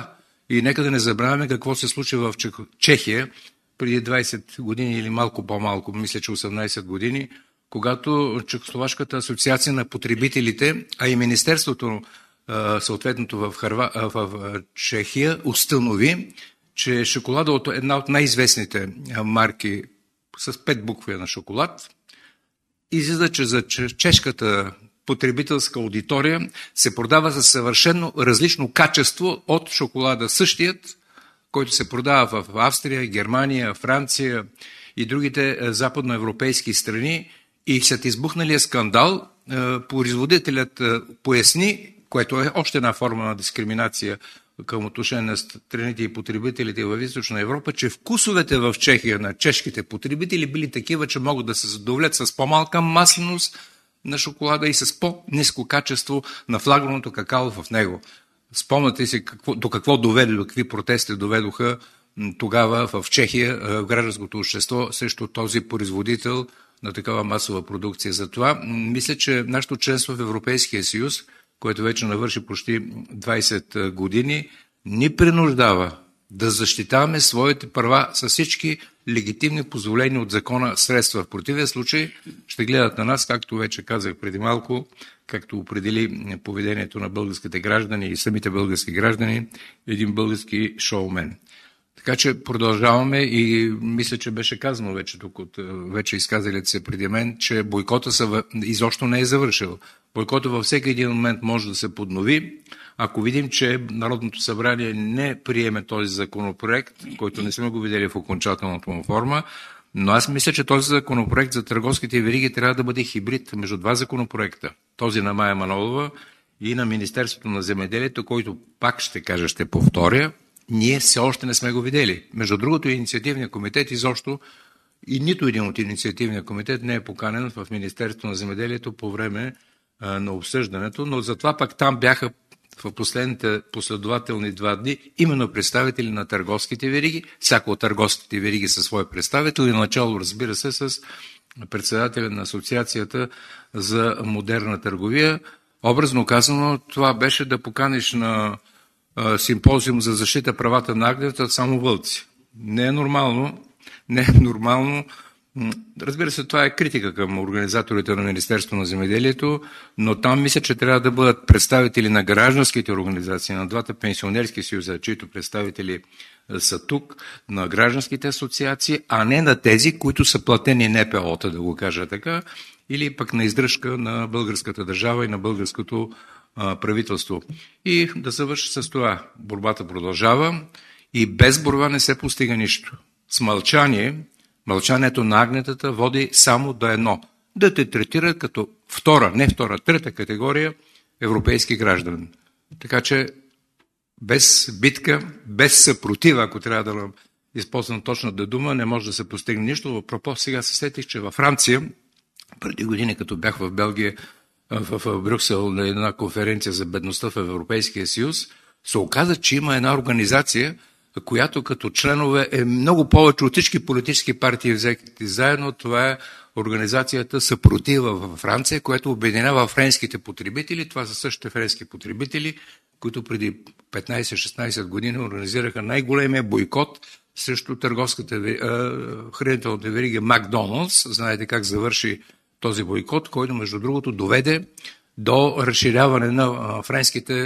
И нека да не забравяме какво се случи в Чехия преди двайсет години или малко по-малко, мисля, че осемнайсет години, когато Чехословашката асоциация на потребителите, а и Министерството съответното в, Хърва, в Чехия установи, че шоколада от една от най-известните марки с пет букви на шоколад, излиза, че за чешката потребителска аудитория се продава за съвършено различно качество от шоколада същият, който се продава в Австрия, Германия, Франция и другите западноевропейски страни. И след избухналия скандал, производителят поясни, което е още една форма на дискриминация към отношение на страните и потребителите в Източна Европа, че вкусовете в Чехия на чешките потребители били такива, че могат да се задоволят с по-малка масленост на шоколада и с по-ниско качество на флаграното какао в него. Спомняте си какво, до какво доведе, до какви протести доведоха тогава в Чехия в гражданското общество срещу този производител на такава масова продукция. Затова мисля, че нашето членство в Европейския съюз, което вече навърши почти двайсет години, ни принуждава да защитаваме своите права с всички легитимни позволени от закона средства. В противен случай ще гледат на нас, както вече казах преди малко, както определи поведението на българските граждани и самите български граждани, един български шоумен. Така че продължаваме и мисля, че беше казано вече тук от вече изказалите се преди мен, че бойкота са, изобщо не е завършил. Бойкота във всеки един момент може да се поднови. Ако видим, че Народното събрание не приеме този законопроект, който не сме го видели в окончателната му форма, но аз мисля, че този законопроект за търговските вериги трябва да бъде хибрид между два законопроекта. Този на Мая Манолова и на Министерството на земеделието, който пак ще кажа, ще повторя, ние все още не сме го видели. Между другото, инициативният комитет изобщо и нито един от инициативния комитет не е поканен в Министерството на земеделието по време а, на обсъждането, но затова пак там бяха в последните последователни два дни именно представители на търговските вериги, всяко от търговските вериги със свой представител и начало, разбира се, с председателя на Асоциацията за модерна търговия. Образно казано, това беше да поканиш на симпозиум за защита правата на агнетата само вълци. Не е нормално, не е нормално. Разбира се, това е критика към организаторите на Министерството на земеделието, но там мисля, че трябва да бъдат представители на гражданските организации, на двата пенсионерски съюза, чието представители са тук, на гражданските асоциации, а не на тези, които са платени Н П О-та, да го кажа така, или пък на издръжка на българската държава и на българското правителство. И да завърши с това. Борбата продължава и без борба не се постига нищо. С мълчание, мълчанието на агнетата води само до едно. Да те третира като втора, не втора, трета категория европейски граждан. Така че без битка, без съпротива, ако трябва да използвам точната дума, не може да се постигне нищо. Апропо, сега се сетих, че във Франция, преди години, като бях в Белгия, в Брюксел на една конференция за бедността в Европейския съюз, се оказа, че има една организация, която като членове е много повече от всички политически партии взети заедно. Това е организацията Съпротива във Франция, която обединява френските потребители. Това са същите френски потребители, които преди петнайсет-шестнайсет години организираха най-големия бойкот срещу търговската хранителната верига Макдоналдс. Знаете как завърши този бойкот, който между другото доведе до разширяване на френските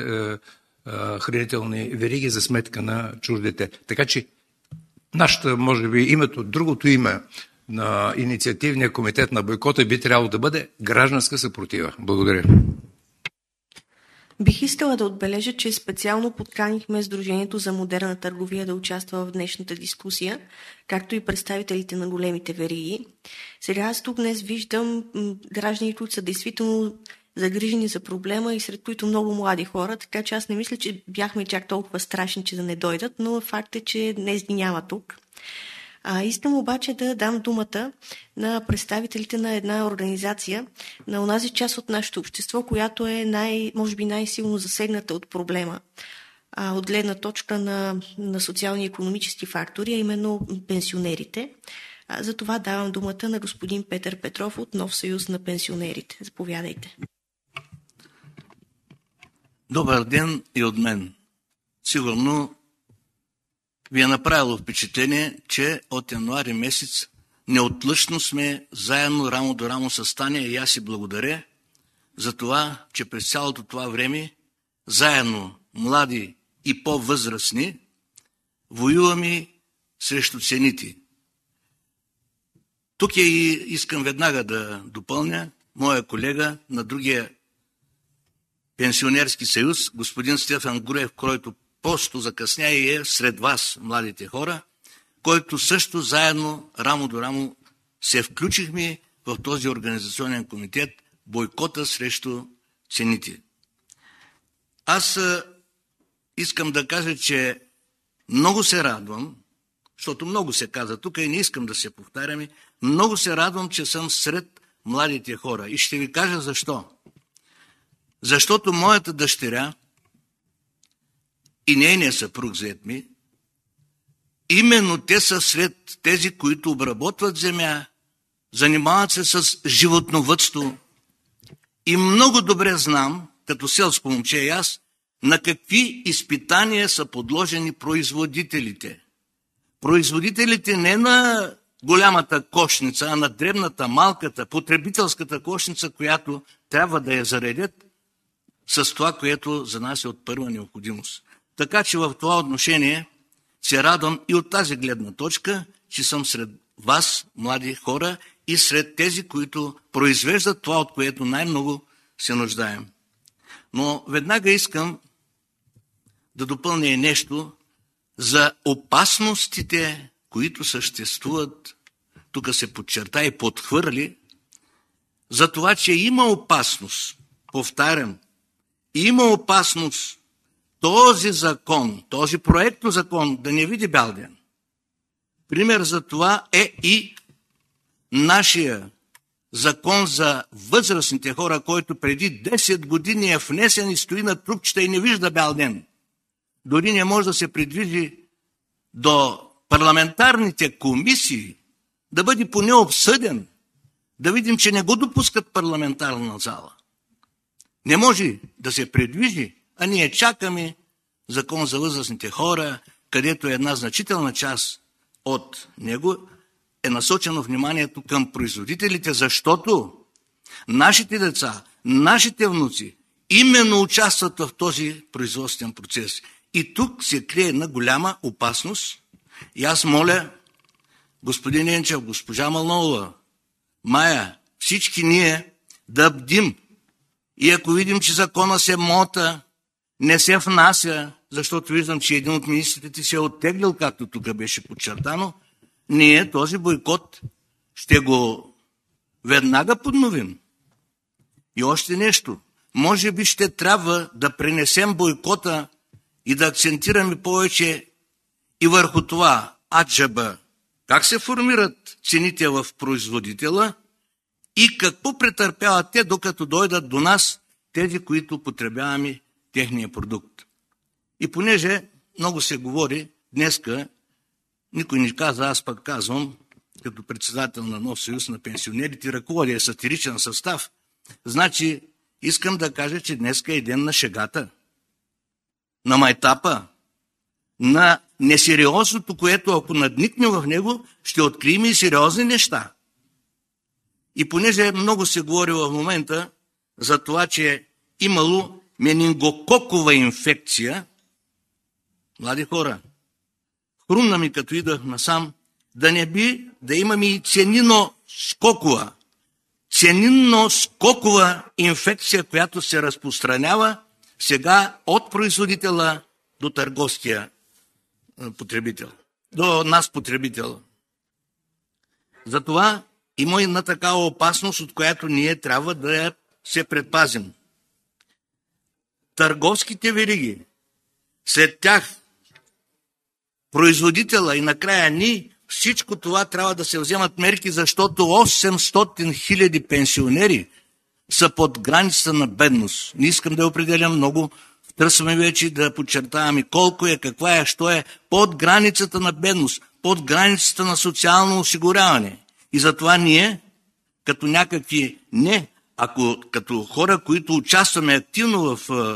хранителни вериги за сметка на чуждите. Така че нашата, може би, името, другото име на инициативния комитет на бойкота би трябвало да бъде гражданска съпротива. Благодаря. Бих искала да отбележа, че специално подканихме Сдружението за модерна търговия да участва в днешната дискусия, както и представителите на големите вериги. Сега аз тук днес виждам граждани, които са действително загрижени за проблема и сред които много млади хора, така че аз не мисля, че бяхме чак толкова страшни, че да не дойдат, но факт е, че днес ги няма тук. А, искам обаче да дам думата на представителите на една организация, на онази част от нашето общество, която е най, може би най-силно засегната от проблема, а, от гледна точка на, на социални и икономически фактори, а именно пенсионерите. А, за това давам думата на господин Петър Петров от Нов съюз на пенсионерите. Заповядайте. Добър ден и от мен. Сигурно ви е направило впечатление, че от януари месец неотлъчно сме заедно рамо до рамо с Таня и аз си благодаря за това, че през цялото това време заедно, млади и по-възрастни, воюваме срещу цените. Тук е и искам веднага да допълня моя колега на другия пенсионерски съюз, господин Стефан Груев, който просто закъсня и е сред вас, младите хора, който също заедно, рамо до рамо, се включихме в този организационен комитет бойкота срещу цените. Аз искам да кажа, че много се радвам, защото много се каза тук и не искам да се повтаряме, много се радвам, че съм сред младите хора. И ще ви кажа защо. Защото моята дъщеря и нейния съпруг зет ми, именно те са сред тези, които обработват земя, занимават се с животновъдство. И много добре знам, като селско момче и аз, на какви изпитания са подложени производителите. Производителите не на голямата кошница, а на дребната, малката, потребителската кошница, която трябва да я заредят с това, което за нас е от първа необходимост. Така че в това отношение се радвам и от тази гледна точка, че съм сред вас, млади хора, и сред тези, които произвеждат това, от което най-много се нуждаем. Но веднага искам да допълня и нещо за опасностите, които съществуват, тук се подчерта и подхвърли, за това, че има опасност, повтарям, има опасност този закон, този проектно закон да не види бял ден. Пример за това е и нашия закон за възрастните хора, който преди десет години е внесен и стои на трупчета и не вижда бял ден. Дори не може да се придвижи до парламентарните комисии, да бъде поне обсъден, да видим, че не го допускат парламентарна зала. Не може да се придвижи, а ние чакаме закон за възрастните хора, където една значителна част от него е насочено вниманието към производителите, защото нашите деца, нашите внуци именно участват в този производствен процес. И тук се крие една голяма опасност. И аз моля господин Енчев, госпожа Манолова, Мая, всички ние да бдим. И ако видим, че закона се мота, не се внася, защото виждам, че един от министрите се е оттеглил, както тук беше подчертано, ние този бойкот ще го веднага подновим. И още нещо. Може би ще трябва да пренесем бойкота и да акцентираме повече и върху това аджаба. Как се формират цените в производителя и какво претърпяват те, докато дойдат до нас, тези, които потребяваме техния продукт. И понеже много се говори днеска, никой не каза, аз пък казвам, като председател на Нов съюз на пенсионерите, ръководя сатиричен състав, значи искам да кажа, че днеска е ден на шегата, на майтапа, на несериозното, което ако надникнем в него, ще открием и сериозни неща. И понеже много се говори в момента за това, че имало менингококова инфекция, млади хора, хрумна ми като идах насам, да не би да имаме и ценино-скокова, ценино-скокова инфекция, която се разпространява сега от производителя до търговския потребител, до нас потребител. Затова има една такава опасност, от която ние трябва да се предпазим. Търговските вериги, след тях производителя и накрая ни, всичко това трябва да се вземат мерки, защото осемстотин хиляди пенсионери са под границата на бедност. Не искам да определям много, търсваме вече да подчертаваме колко е, каква е, що е под границата на бедност, под границата на социално осигуряване. И затова ние, като някакви не, ако като хора, които участваме активно в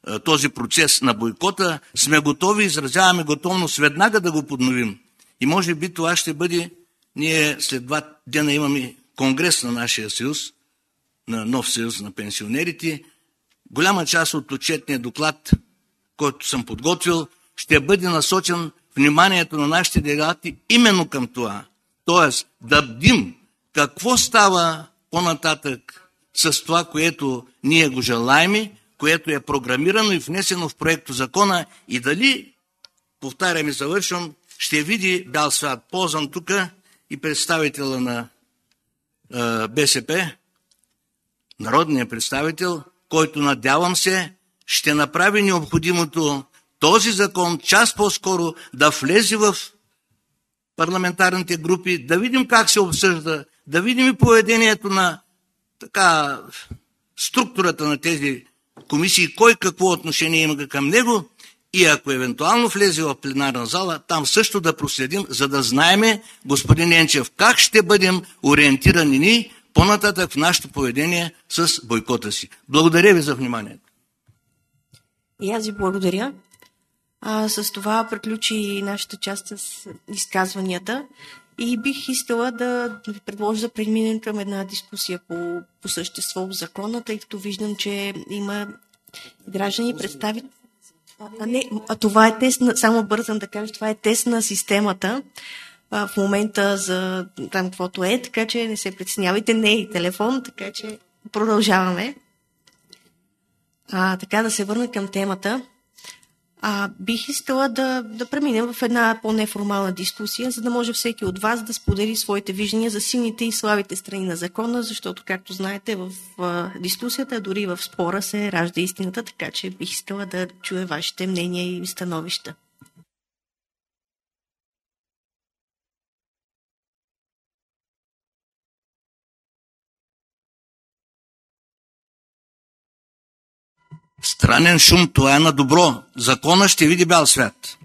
този процес на бойкота, сме готови, изразяваме готовност веднага да го подновим. И може би това ще бъде, ние след два дена имаме конгрес на нашия съюз, на нов съюз на пенсионерите. Голяма част от отчетния доклад, който съм подготвил, ще бъде насочен вниманието на нашите делегати именно към това. Тоест да бдим какво става по-нататък с това, което ние го желаем, което е програмирано и внесено в проекто закона и дали, повтарям и завършвам, ще види бял свят. Ползвам тук и представителя на е, БСП, народният представител, който, надявам се, ще направи необходимото този закон час по-скоро да влезе в парламентарните групи, да видим как се обсъжда, да видим и поведението на така структурата на тези комисии, кой какво отношение има към него и ако евентуално влезе в пленарна зала, там също да проследим, за да знаеме, господин Енчев, как ще бъдем ориентирани ни по-нататък в нашето поведение с бойкота си. Благодаря ви за вниманието. И аз ви благодаря. А, с това приключи нашата част с изказванията и бих искала да ви предложа да преминем към една дискусия по, по същество в закона, тъй като виждам, че има граждани представители. А, не, а това е тест, на, само бързам да кажа, това е тест на системата а, в момента за там каквото е, така че не се притеснявайте, не е и телефон, така че продължаваме. А, така да се върна към темата. А, бих искала да, да преминем в една по-неформална дискусия, за да може всеки от вас да сподели своите виждания за силните и слабите страни на закона, защото, както знаете, в а, дискусията, дори в спора се ражда истината, така че бих искала да чуя вашите мнения и становища. Странен шум, това е на добро. Закона ще види бял свят.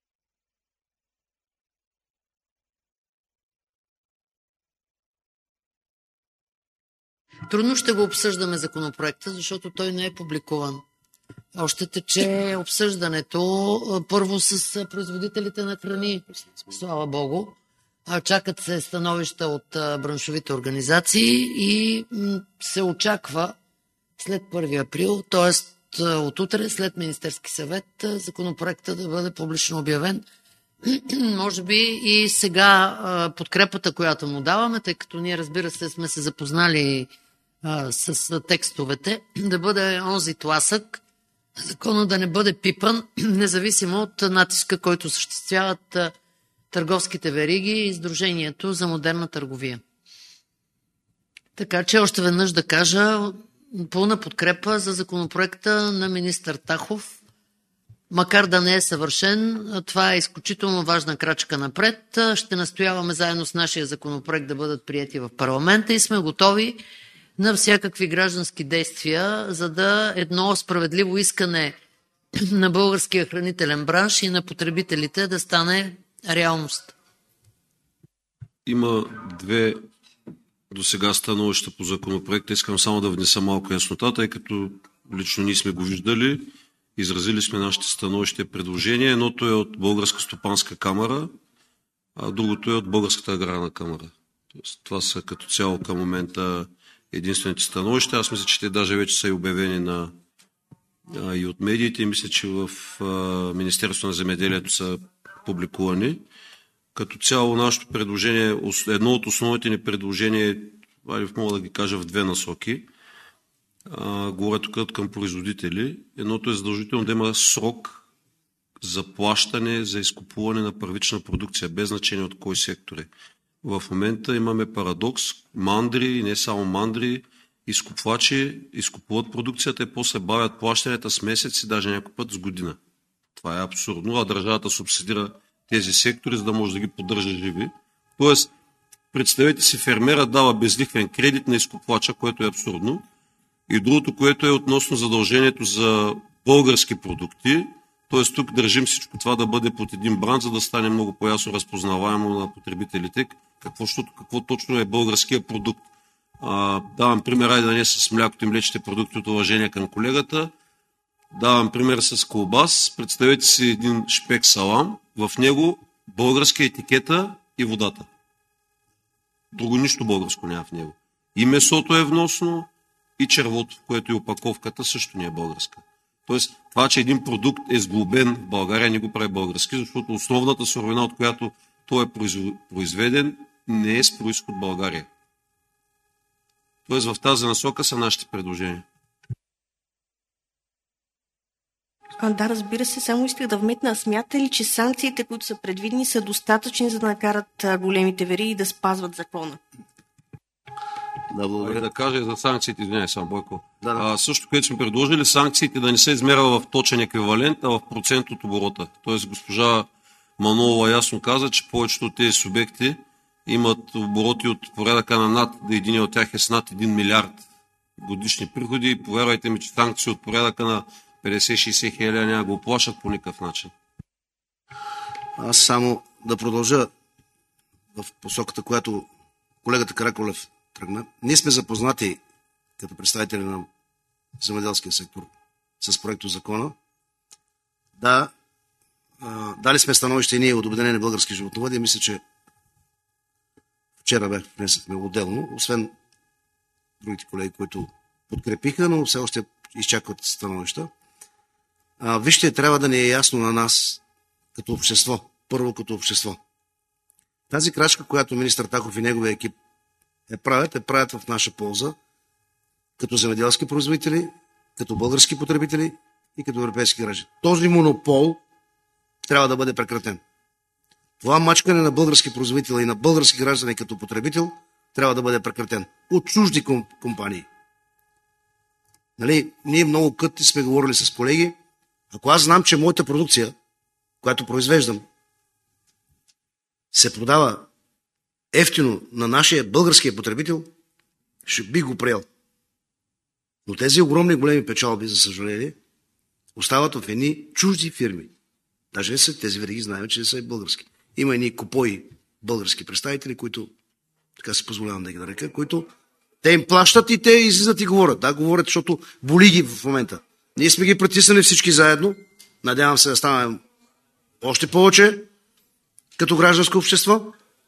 Трудно ще го обсъждаме законопроекта, защото той не е публикуван. Още тече обсъждането първо с производителите на храни, слава Богу. Чакат се становища от браншовите организации и се очаква след първи април, т.е. от утре, след Министерски съвет, законопроектът да бъде публично обявен. Може би и сега подкрепата, която му даваме, тъй като ние, разбира се, сме се запознали а, с текстовете, да бъде онзи тласък, закона да не бъде пипан, независимо от натиска, който съществяват а, търговските вериги и Сдружението за модерна търговия. Така че още веднъж да кажа пълна подкрепа за законопроекта на министър Тахов. Макар да не е съвършен, това е изключително важна крачка напред. Ще настояваме заедно с нашия законопроект да бъдат приети в парламента и сме готови на всякакви граждански действия, за да едно справедливо искане на българския хранителен бранш и на потребителите да стане реалност. Има две до сега становища по законопроекта. Искам само да внеса малко яснота, тъй като лично ние сме го виждали. Изразили сме нашите становища и предложения. Едното е от Българска стопанска камара, а другото е от Българската аграрна камара. Тоест, това са като цяло към момента единствените становища. Аз мисля, че те даже вече са и обявени на, а, и от медиите. Мисля, че в а, Министерството на земеделието са публикувани. Като цяло нашето предложение, едно от основните ни предложения, мога да ги кажа в две насоки. Uh, говоря тук към производители. Едното е задължително да има срок за плащане, за изкупуване на първична продукция, без значение от кой сектор е. В момента имаме парадокс. Мандри, и не само мандри, изкупвачи изкупуват продукцията и после бавят плащанията с месец и даже някой път с година. Това е абсурдно, а държавата субсидира тези сектори, за да може да ги поддържа живи. Тоест, представете си, фермера дава безлихвен кредит на изкупвача, което е абсурдно. И другото, което е относно задължението за български продукти, т.е. тук държим всичко това да бъде под един бранд, за да стане много по-ясно разпознаваемо на потребителите, какво, какво точно е българския продукт. А, давам пример, айде да не с млякото и млечните продукти от уважение към колегата. Давам пример с колбас. Представете си един шпек салам, в него българска етикета и водата. Друго нищо българско няма в него. И месото е вносно, и червото, в което и опаковката също не е българска. Тоест, това, че един продукт е сглобен в България, не го прави български, защото основната суровина, от която той е произведен, не е с произход България. Тоест, в тази насока са нашите предложения. А, да, разбира се, само исках да вметна. Смятате ли, че санкциите, които са предвидени, са достатъчни, за да накарат големите вериги да спазват закона? Да, благодаря. Да кажа за санкциите, извиняй сам, Бойко. Да, да. А, също, което сме предложили, санкциите да не се измерва в точен еквивалент, а в процент от оборота. Тоест, госпожа Манолова ясно каза, че повечето от тези субекти имат обороти от порядъка на над, да един от тях е с над един милиард годишни приходи и повярвайте ми, че санкции от порядъка на петдесет-шейсет хиляди няма го плашат по никакъв начин. Аз само да продължа в посоката, която колегата Караколев тръгна. Ние сме запознати като представители на земеделския сектор с проекто закона. Да, дали сме становище и ние от Обединени български животновъди. Мисля, че вчера бях внесахме отделно, освен другите колеги, които подкрепиха, но все още изчакват становища. А, вижте, трябва да ни е ясно на нас като общество. Първо като общество. Тази крачка, която министър Тахов и неговия екип е правят, е правят в наша полза като земеделски производители, като български потребители и като европейски граждани. Този монопол трябва да бъде прекратен. Това мачкане на български производител и на български граждани като потребител трябва да бъде прекратен от чужди компании. Нали, ние много пъти сме говорили с колеги, ако аз знам, че моята продукция, която произвеждам, се продава ефтино на нашия българския потребител, ще би го приел. Но тези огромни големи печалби, за съжаление, остават в едни чужди фирми. Даже са тези вериги, знаем, че са и български. Има едни купои български представители, които, така си позволявам да ги нарека, които те им плащат и те излизат и говорят. Да, говорят, защото боли ги в момента. Ние сме ги притиснали всички заедно. Надявам се да станем още повече като гражданско общество.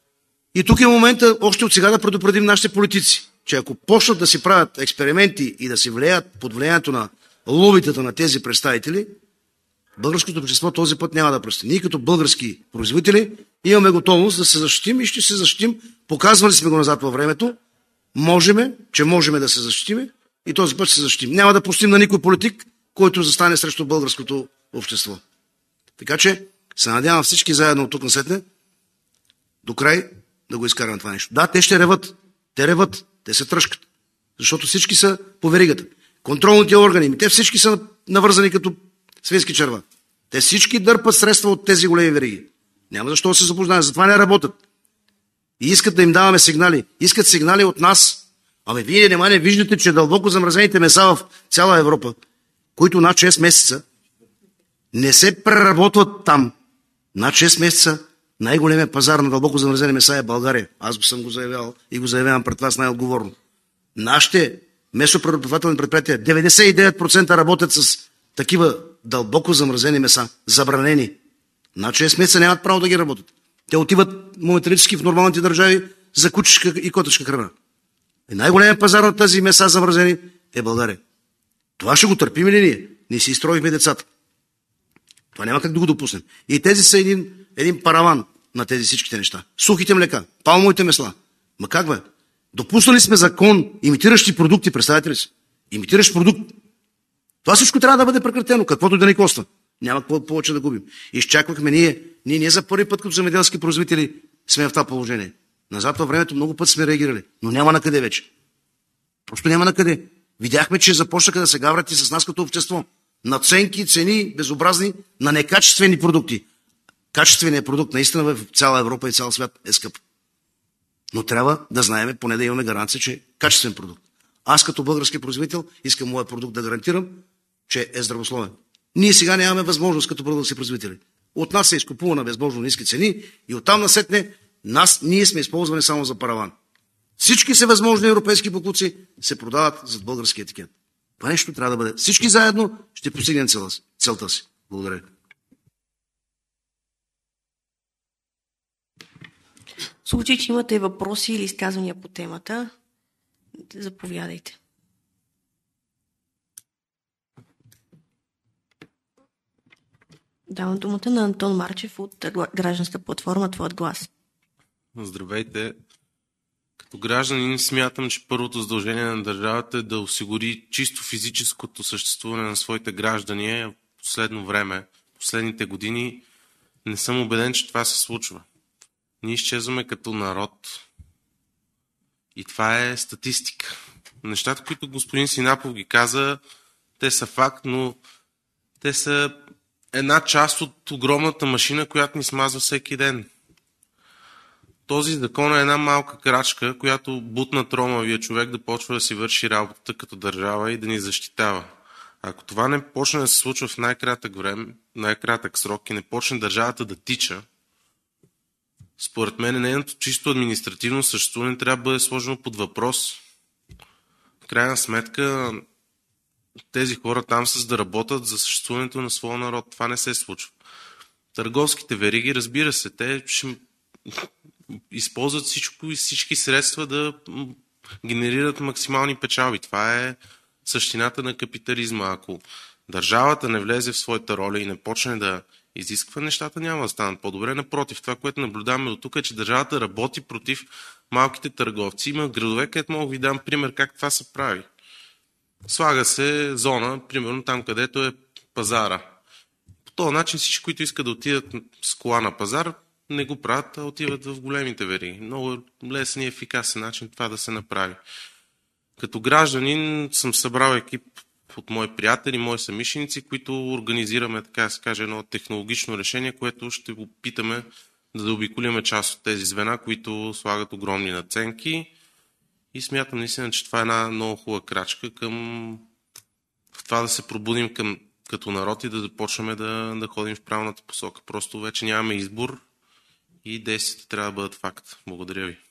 И тук е момента още от сега да предупредим нашите политици, че ако почнат да си правят експерименти и да се влияят под влиянието на лобитата на тези представители, българското общество този път няма да прости. Ние като български производители имаме готовност да се защитим и ще се защитим. Показвали сме го назад във времето. Можеме, че можеме да се защитим и този път ще се защитим. Няма да простим на никой политик, който застане срещу българското общество. Така че се надявам всички заедно от тук насетне до край да го изкараме това нещо. Да, те ще реват. Те реват. Те се тръшкат. Защото всички са по веригата. Контролните органи, те всички са навързани като свински черва. Те всички дърпат средства от тези големи вериги. Няма защо да се запознаят. Затова не работят. И искат да им даваме сигнали. Искат сигнали от нас. Абе, вие нема не виждате, че дълбоко замразените меса в цяла Европа, които над шест месеца не се преработват там. Над шест месеца най-големият пазар на дълбоко замразени меса е България. Аз го съм го заявявал и го заявявам пред вас най-отговорно. Нашите месопреработвателни предприятия деветдесет и девет процента работят с такива дълбоко замразени меса. Забранени. Над шест месеца нямат право да ги работят. Те отиват моменталически в нормалните държави за кучешка и котешка храна. И най-големият пазар на тази меса замразени е България. Това ще го търпим ли ние? Ние си изстроихме децата. Това няма как да го допуснем. И тези са един, един параван на тези всичките неща. Сухите млека, палмовите месла. Ма как бе? Допуснали сме закон, имитиращи продукти, представете ли си? Имитиращ продукт. Това всичко трябва да бъде прекратено, каквото да ни коства. Няма какво повече да губим. Изчаквахме ние. Ние не за първи път като земеделски производители сме в това положение. Назад във времето много път сме реагирали, но няма на къде вече. Просто няма на къде. Видяхме, че започнаха да се гаврят и с нас като общество. Наценки, цени, безобразни, на некачествени продукти. Качественият продукт наистина в цяла Европа и цял свят е скъп. Но трябва да знаем, поне да имаме гаранция, че е качествен продукт. Аз като български производител искам моят продукт да гарантирам, че е здравословен. Ние сега нямаме възможност като български производители. От нас се изкупува на безбожно ниски цени и оттам насетне нас, ние сме използвани само за параван. Всички всевъзможни европейски покупци се продават зад български етикет. Това нещо трябва да бъде. Всички заедно ще постигнем целта си. Благодаря. В случай, че имате въпроси или изказвания по темата, заповядайте. Давам думата на Антон Марчев от гражданска платформа Твоят глас. Здравейте. Като гражданин смятам, че първото задължение на държавата е да осигури чисто физическото съществуване на своите граждани. В последно време, последните години, не съм убеден, че това се случва. Ние изчезваме като народ. И това е статистика. Нещата, които господин Синапов ги каза, те са факт, но те са една част от огромната машина, която ни смазва всеки ден. Този закон е една малка крачка, която бутна тромавия човек да почва да си върши работата като държава и да ни защитава. Ако това не почне да се случва в най-кратък време, най-кратък срок и не почне държавата да тича, според мен нейното чисто административно съществуване трябва да бъде сложено под въпрос. В крайна сметка тези хора там са за да работят за съществуването на своя народ. Това не се случва. Търговските вериги, разбира се, те ще използват всичко и всички средства да генерират максимални печалби. Това е същината на капитализма. Ако държавата не влезе в своята роля и не почне да изисква, нещата няма да станат по-добре. Напротив, това, което наблюдаваме до тук е, че държавата работи против малките търговци. Има градове, където мога ви дам пример как това се прави. Слага се зона, примерно там, където е пазара. По този начин всички, които искат да отидат с кола на пазар, не го правят, а отиват в големите вериги. Много лесен и ефикасен начин това да се направи. Като гражданин съм събрал екип от мои приятели, мои съмишленици, които организираме, така да се каже, едно технологично решение, което ще го питаме да заобиколиме част от тези звена, които слагат огромни надценки. И смятам наистина, че това е една много хубава крачка към в това да се пробудим към, като народ и да започнем да, да ходим в правилната посока. Просто вече нямаме избор и действията трябва да бъдат факт. Благодаря ви.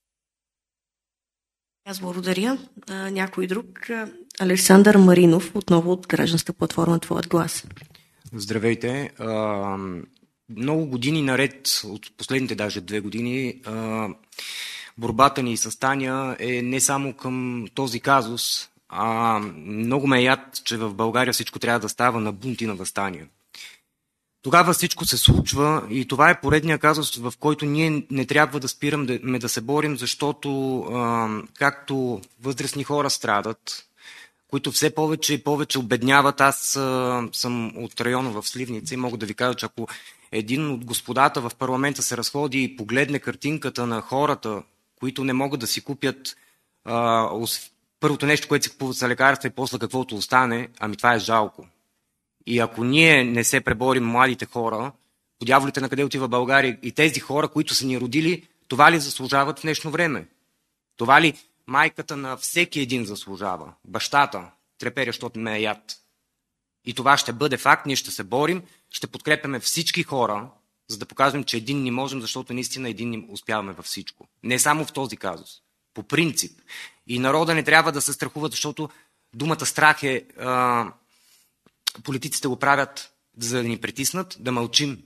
Аз благодаря. А, някой друг? Александър Маринов, отново от гражданска платформа Твоят глас. Здравейте. А, много години наред, от последните даже две години, а, борбата ни с Таня е не само към този казус, а много ме е яд, че в България всичко трябва да става на бунт и на въстания. Тогава всичко се случва и това е поредния казус, в който ние не трябва да спираме да се борим, защото а, както възрастни хора страдат, които все повече и повече обедняват. Аз а, съм от района в Сливница и мога да ви кажа, че ако един от господата в парламента се разходи и погледне картинката на хората, които не могат да си купят а, първото нещо, което си купуват са лекарства и после каквото остане, ами това е жалко. И ако ние не се преборим младите хора, подяволите на къде отива България и тези хора, които са ни родили, това ли заслужават в днешно време? Това ли майката на всеки един заслужава? Бащата, треперящ от ме е яд. И това ще бъде факт, ние ще се борим, ще подкрепяме всички хора, за да покажем, че един ни можем, защото наистина един ни успяваме във всичко. Не само в този казус. По принцип. И народа не трябва да се страхува, защото думата страх е... А, политиците го правят, за да ни притиснат, да мълчим.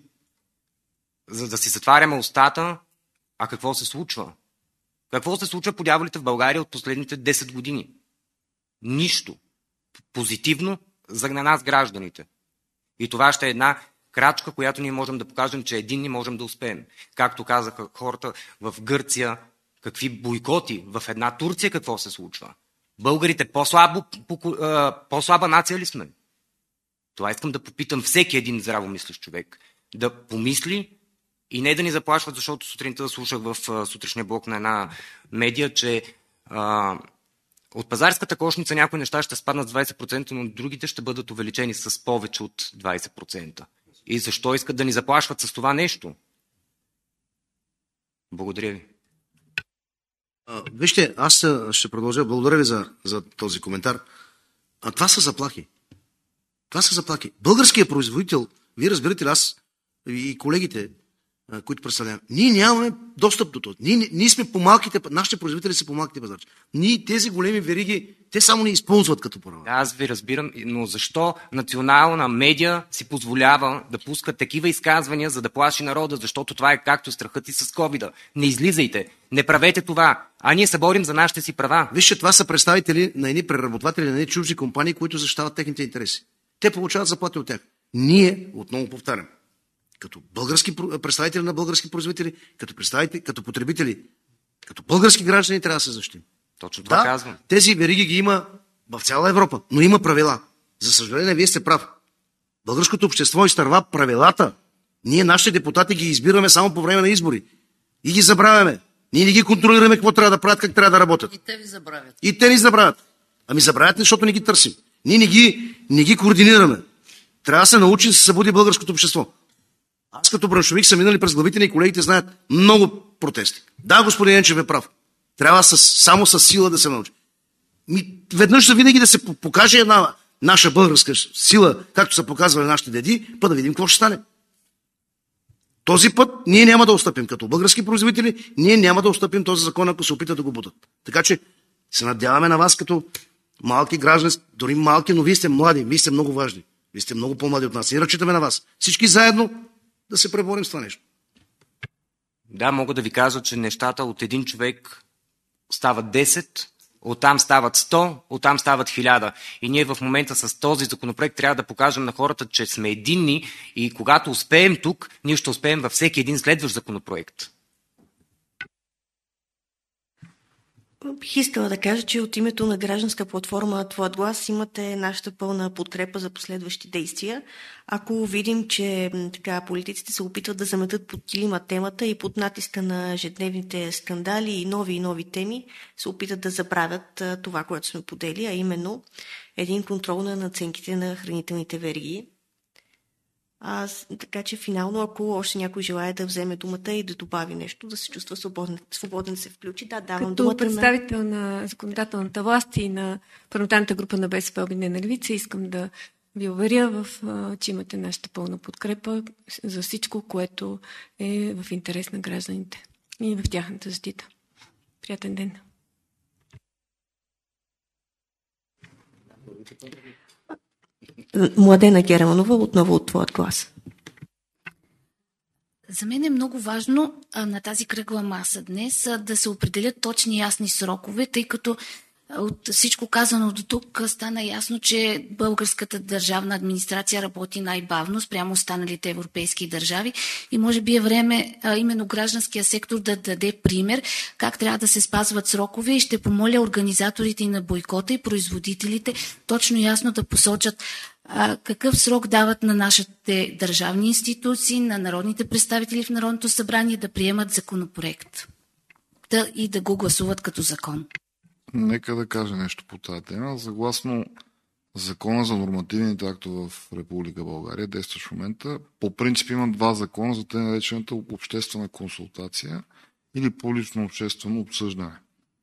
За да си затваряме устата. А какво се случва? Какво се случва по дяволите в България от последните десет години? Нищо. Позитивно за нас гражданите. И това ще е една крачка, която ние можем да покажем, че един ни можем да успеем. Както казаха хората в Гърция, какви бойкоти, в една Турция какво се случва. Българите по-слабо, по-слаба нация ли сме? Това искам да попитам всеки един здравомислещ човек. Да помисли и не да ни заплашват, защото сутринта слушах в сутрешния блок на една медия, че а, от пазарската кошница някои неща ще спаднат с двайсет процента, но другите ще бъдат увеличени с повече от двайсет процента. И защо искат да ни заплашват с това нещо? Благодаря ви. А, вижте, аз ще продължа. Благодаря ви за, за този коментар. А това са заплахи. Това са заплахи. Българският производител, вие разбирате ли, аз и колегите, които представлявам, ние нямаме достъп до това. Ние, ние сме по малките, нашите производители са по малките пазарчи. Ние тези големи вериги, Те само ни използват като права. Да, аз ви разбирам, но защо национална медия си позволява да пуска такива изказвания, за да плаши народа? Защото това е както страхът и с ковида. Не излизайте, не правете това, а ние се борим за нашите си права. Вижте, това са представители на едни преработватели, на едни чужди компании, които защитават техните интереси. Те получават заплати от тях. Ние, отново повтарям, като български представители на български производители, като представители, като потребители, като български граждани трябва да се защитим. Точно това да, казвам. Тези вериги ги има в цяла Европа, но има правила. За съжаление, вие сте прав. Българското общество изтърва правилата. Ние, нашите депутати, ги избираме само по време на избори. И ги забравяме. Ние не ги контролираме какво трябва да правят, как трябва да работят. И те ви забравят. И те ни забравят. Ами забравят, защото не ги търсим. Ние не ги, не ги координираме. Трябва да се научи да се събуди българското общество. Аз като браншовик съм минали през главите ни и колегите знаят много протести. Да, господин Енчев е прав. Трябва с, само с сила да се научи. Ми, веднъж за винаги да се покаже една наша българска сила, както са показвали нашите деди, па да видим какво ще стане. Този път ние няма да отстъпим. Като български производители, ние няма да отстъпим този закон, ако се опитат да го бутат. Така че се надяваме на вас като малки граждани, дори малки, но вие сте млади, вие сте много важни. Вие сте много по-млади от нас. И разчитаме на вас. Всички заедно да се преборим с това нещо. Да, мога да ви кажа, че нещата от един човек стават десет, оттам стават сто, оттам стават хиляда. И ние в момента с този законопроект трябва да покажем на хората, че сме единни и когато успеем тук, ние ще успеем във всеки един следващ законопроект. Бих искала да кажа, че от името на гражданска платформа Твоят глас имате нашата пълна подкрепа за последващи действия. Ако видим, че така, политиците се опитват да заметат под килима темата и под натиска на ежедневните скандали и нови и нови теми, се опитат да забравят това, което сме подели, а именно един контрол на наценките на хранителните вериги. А, така че финално, ако още някой желая да вземе думата и да добави нещо, да се чувства свободен, свободен да се включи, да, давам Като думата представител на... на законодателната власт и на парламентарната група на БСП Обединена левица, искам да ви уверя, в, че имате нашата пълна подкрепа за всичко, което е в интерес на гражданите и в тяхната защита. Приятен ден! Младена Германова, отново от Твоят глас. За мен е много важно а, на тази кръгла маса днес а, да се определят точни ясни срокове, тъй като от всичко казано до тук стана ясно, че българската държавна администрация работи най-бавно спрямо останалите европейски държави и може би е време а, именно гражданския сектор да даде пример как трябва да се спазват срокове и ще помоля организаторите и на бойкота и производителите точно ясно да посочат а, какъв срок дават на нашите държавни институции, на народните представители в Народното събрание да приемат законопроект да, и да го гласуват като закон. Нека да кажа нещо по тази тема. Съгласно Закона за нормативните актове в Република България, действащ в момента, по принцип има два закона за тъй наречената обществена консултация или публично обществено обсъждане.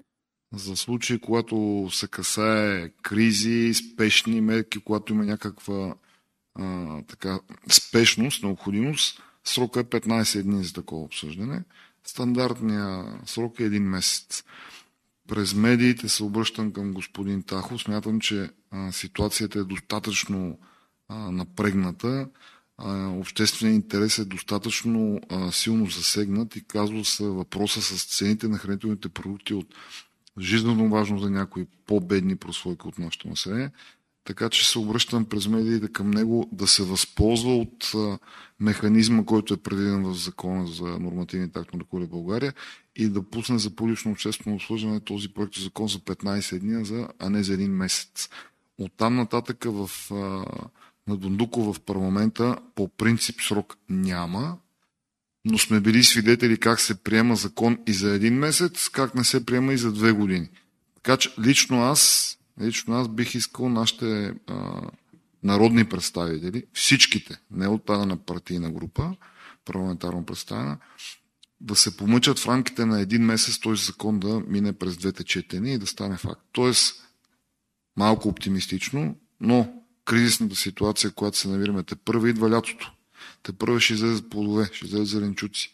За случаи, когато се касае кризи, спешни мерки, когато има някаква а, така, спешност, необходимост, срока е петнайсет дни за такова обсъждане. Стандартният срок е един месец. През медиите се обръщам към господин Тахов. Смятам, че а, ситуацията е достатъчно а, напрегната. А, общественият интерес е достатъчно а, силно засегнат и казва се въпроса с цените на хранителните продукти от жизнено важно за някои по-бедни прослойки от нашето население. Така че се обръщам през медиите към него да се възползва от а, механизма, който е предвиден в Закона за нормативните актове на Република България и да пусне за публично обществено обслужване този проект закон за петнайсет дни, за, а не за един месец. Оттам нататък в, а, на Дондуков в парламента по принцип срок няма, но сме били свидетели как се приема закон и за един месец, как не се приема и за две години. Така че лично аз Лично аз бих искал нашите а, народни представители, всичките, не от тази на партийна група, парламентарно представена, да се помъчат в рамките на един месец този закон да мине през двете четения и да стане факт. Тоест, малко оптимистично, но кризисната ситуация, която се намираме, те първа идва лятото. Те първа ще излезат плодове, ще излезат зеленчуци.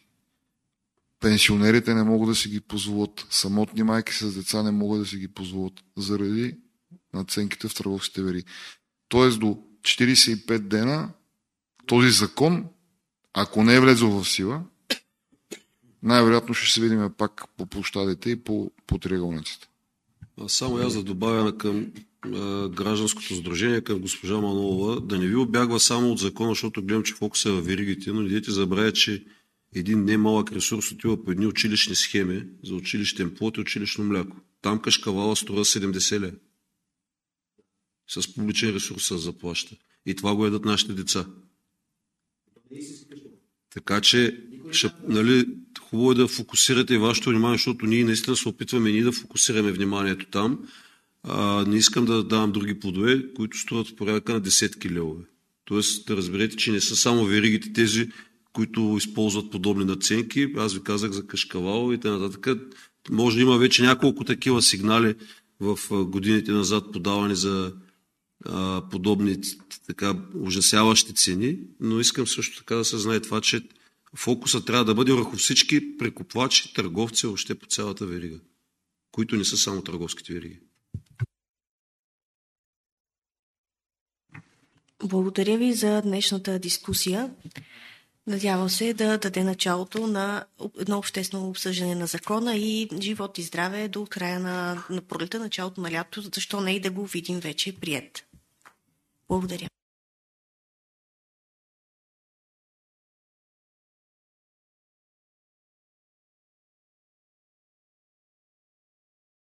Пенсионерите не могат да си ги позволят. Самотни майки с деца не могат да си ги позволят заради надценките в търговските вериги. Тоест до четирийсет и пет дена този закон, ако не е влезъл в сила, най-вероятно ще се видим пак по площадите и по, по триъгълниците. А само аз да добавя към а, гражданското сдружение, към госпожа Манолова, да не ви обягва само от закона, защото гледам, че фокуса е във веригите, но не дайте забравя, че един немалък ресурс отива по едни училищни схеми за училищен плод и училищно мляко. Там кашкавала струва седемдесет лева. С публичен ресурс се заплаща. И това го едат нашите деца. Така че, ще, нали, хубаво е да фокусирате и вашето внимание, защото ние наистина се опитваме ние да фокусираме вниманието там. А, не искам да давам други плодове, които струват в порядъка на десетки левове. Тоест да разберете, че не са само веригите тези, които използват подобни наценки. Аз ви казах за кашкавал и т.н. Може да има вече няколко такива сигнали в годините назад подавани за а, подобни така ужасяващи цени, но искам също така да се знае това, че фокуса трябва да бъде върху всички прекупвачи, търговци, въобще по цялата верига, които не са само търговските вериги. Благодаря ви за днешната дискусия. Надявам се да даде началото на едно обществено обсъждане на закона и живот и здраве до края на, на пролета, началото на лятото, защо не и да го видим вече приет. Благодаря.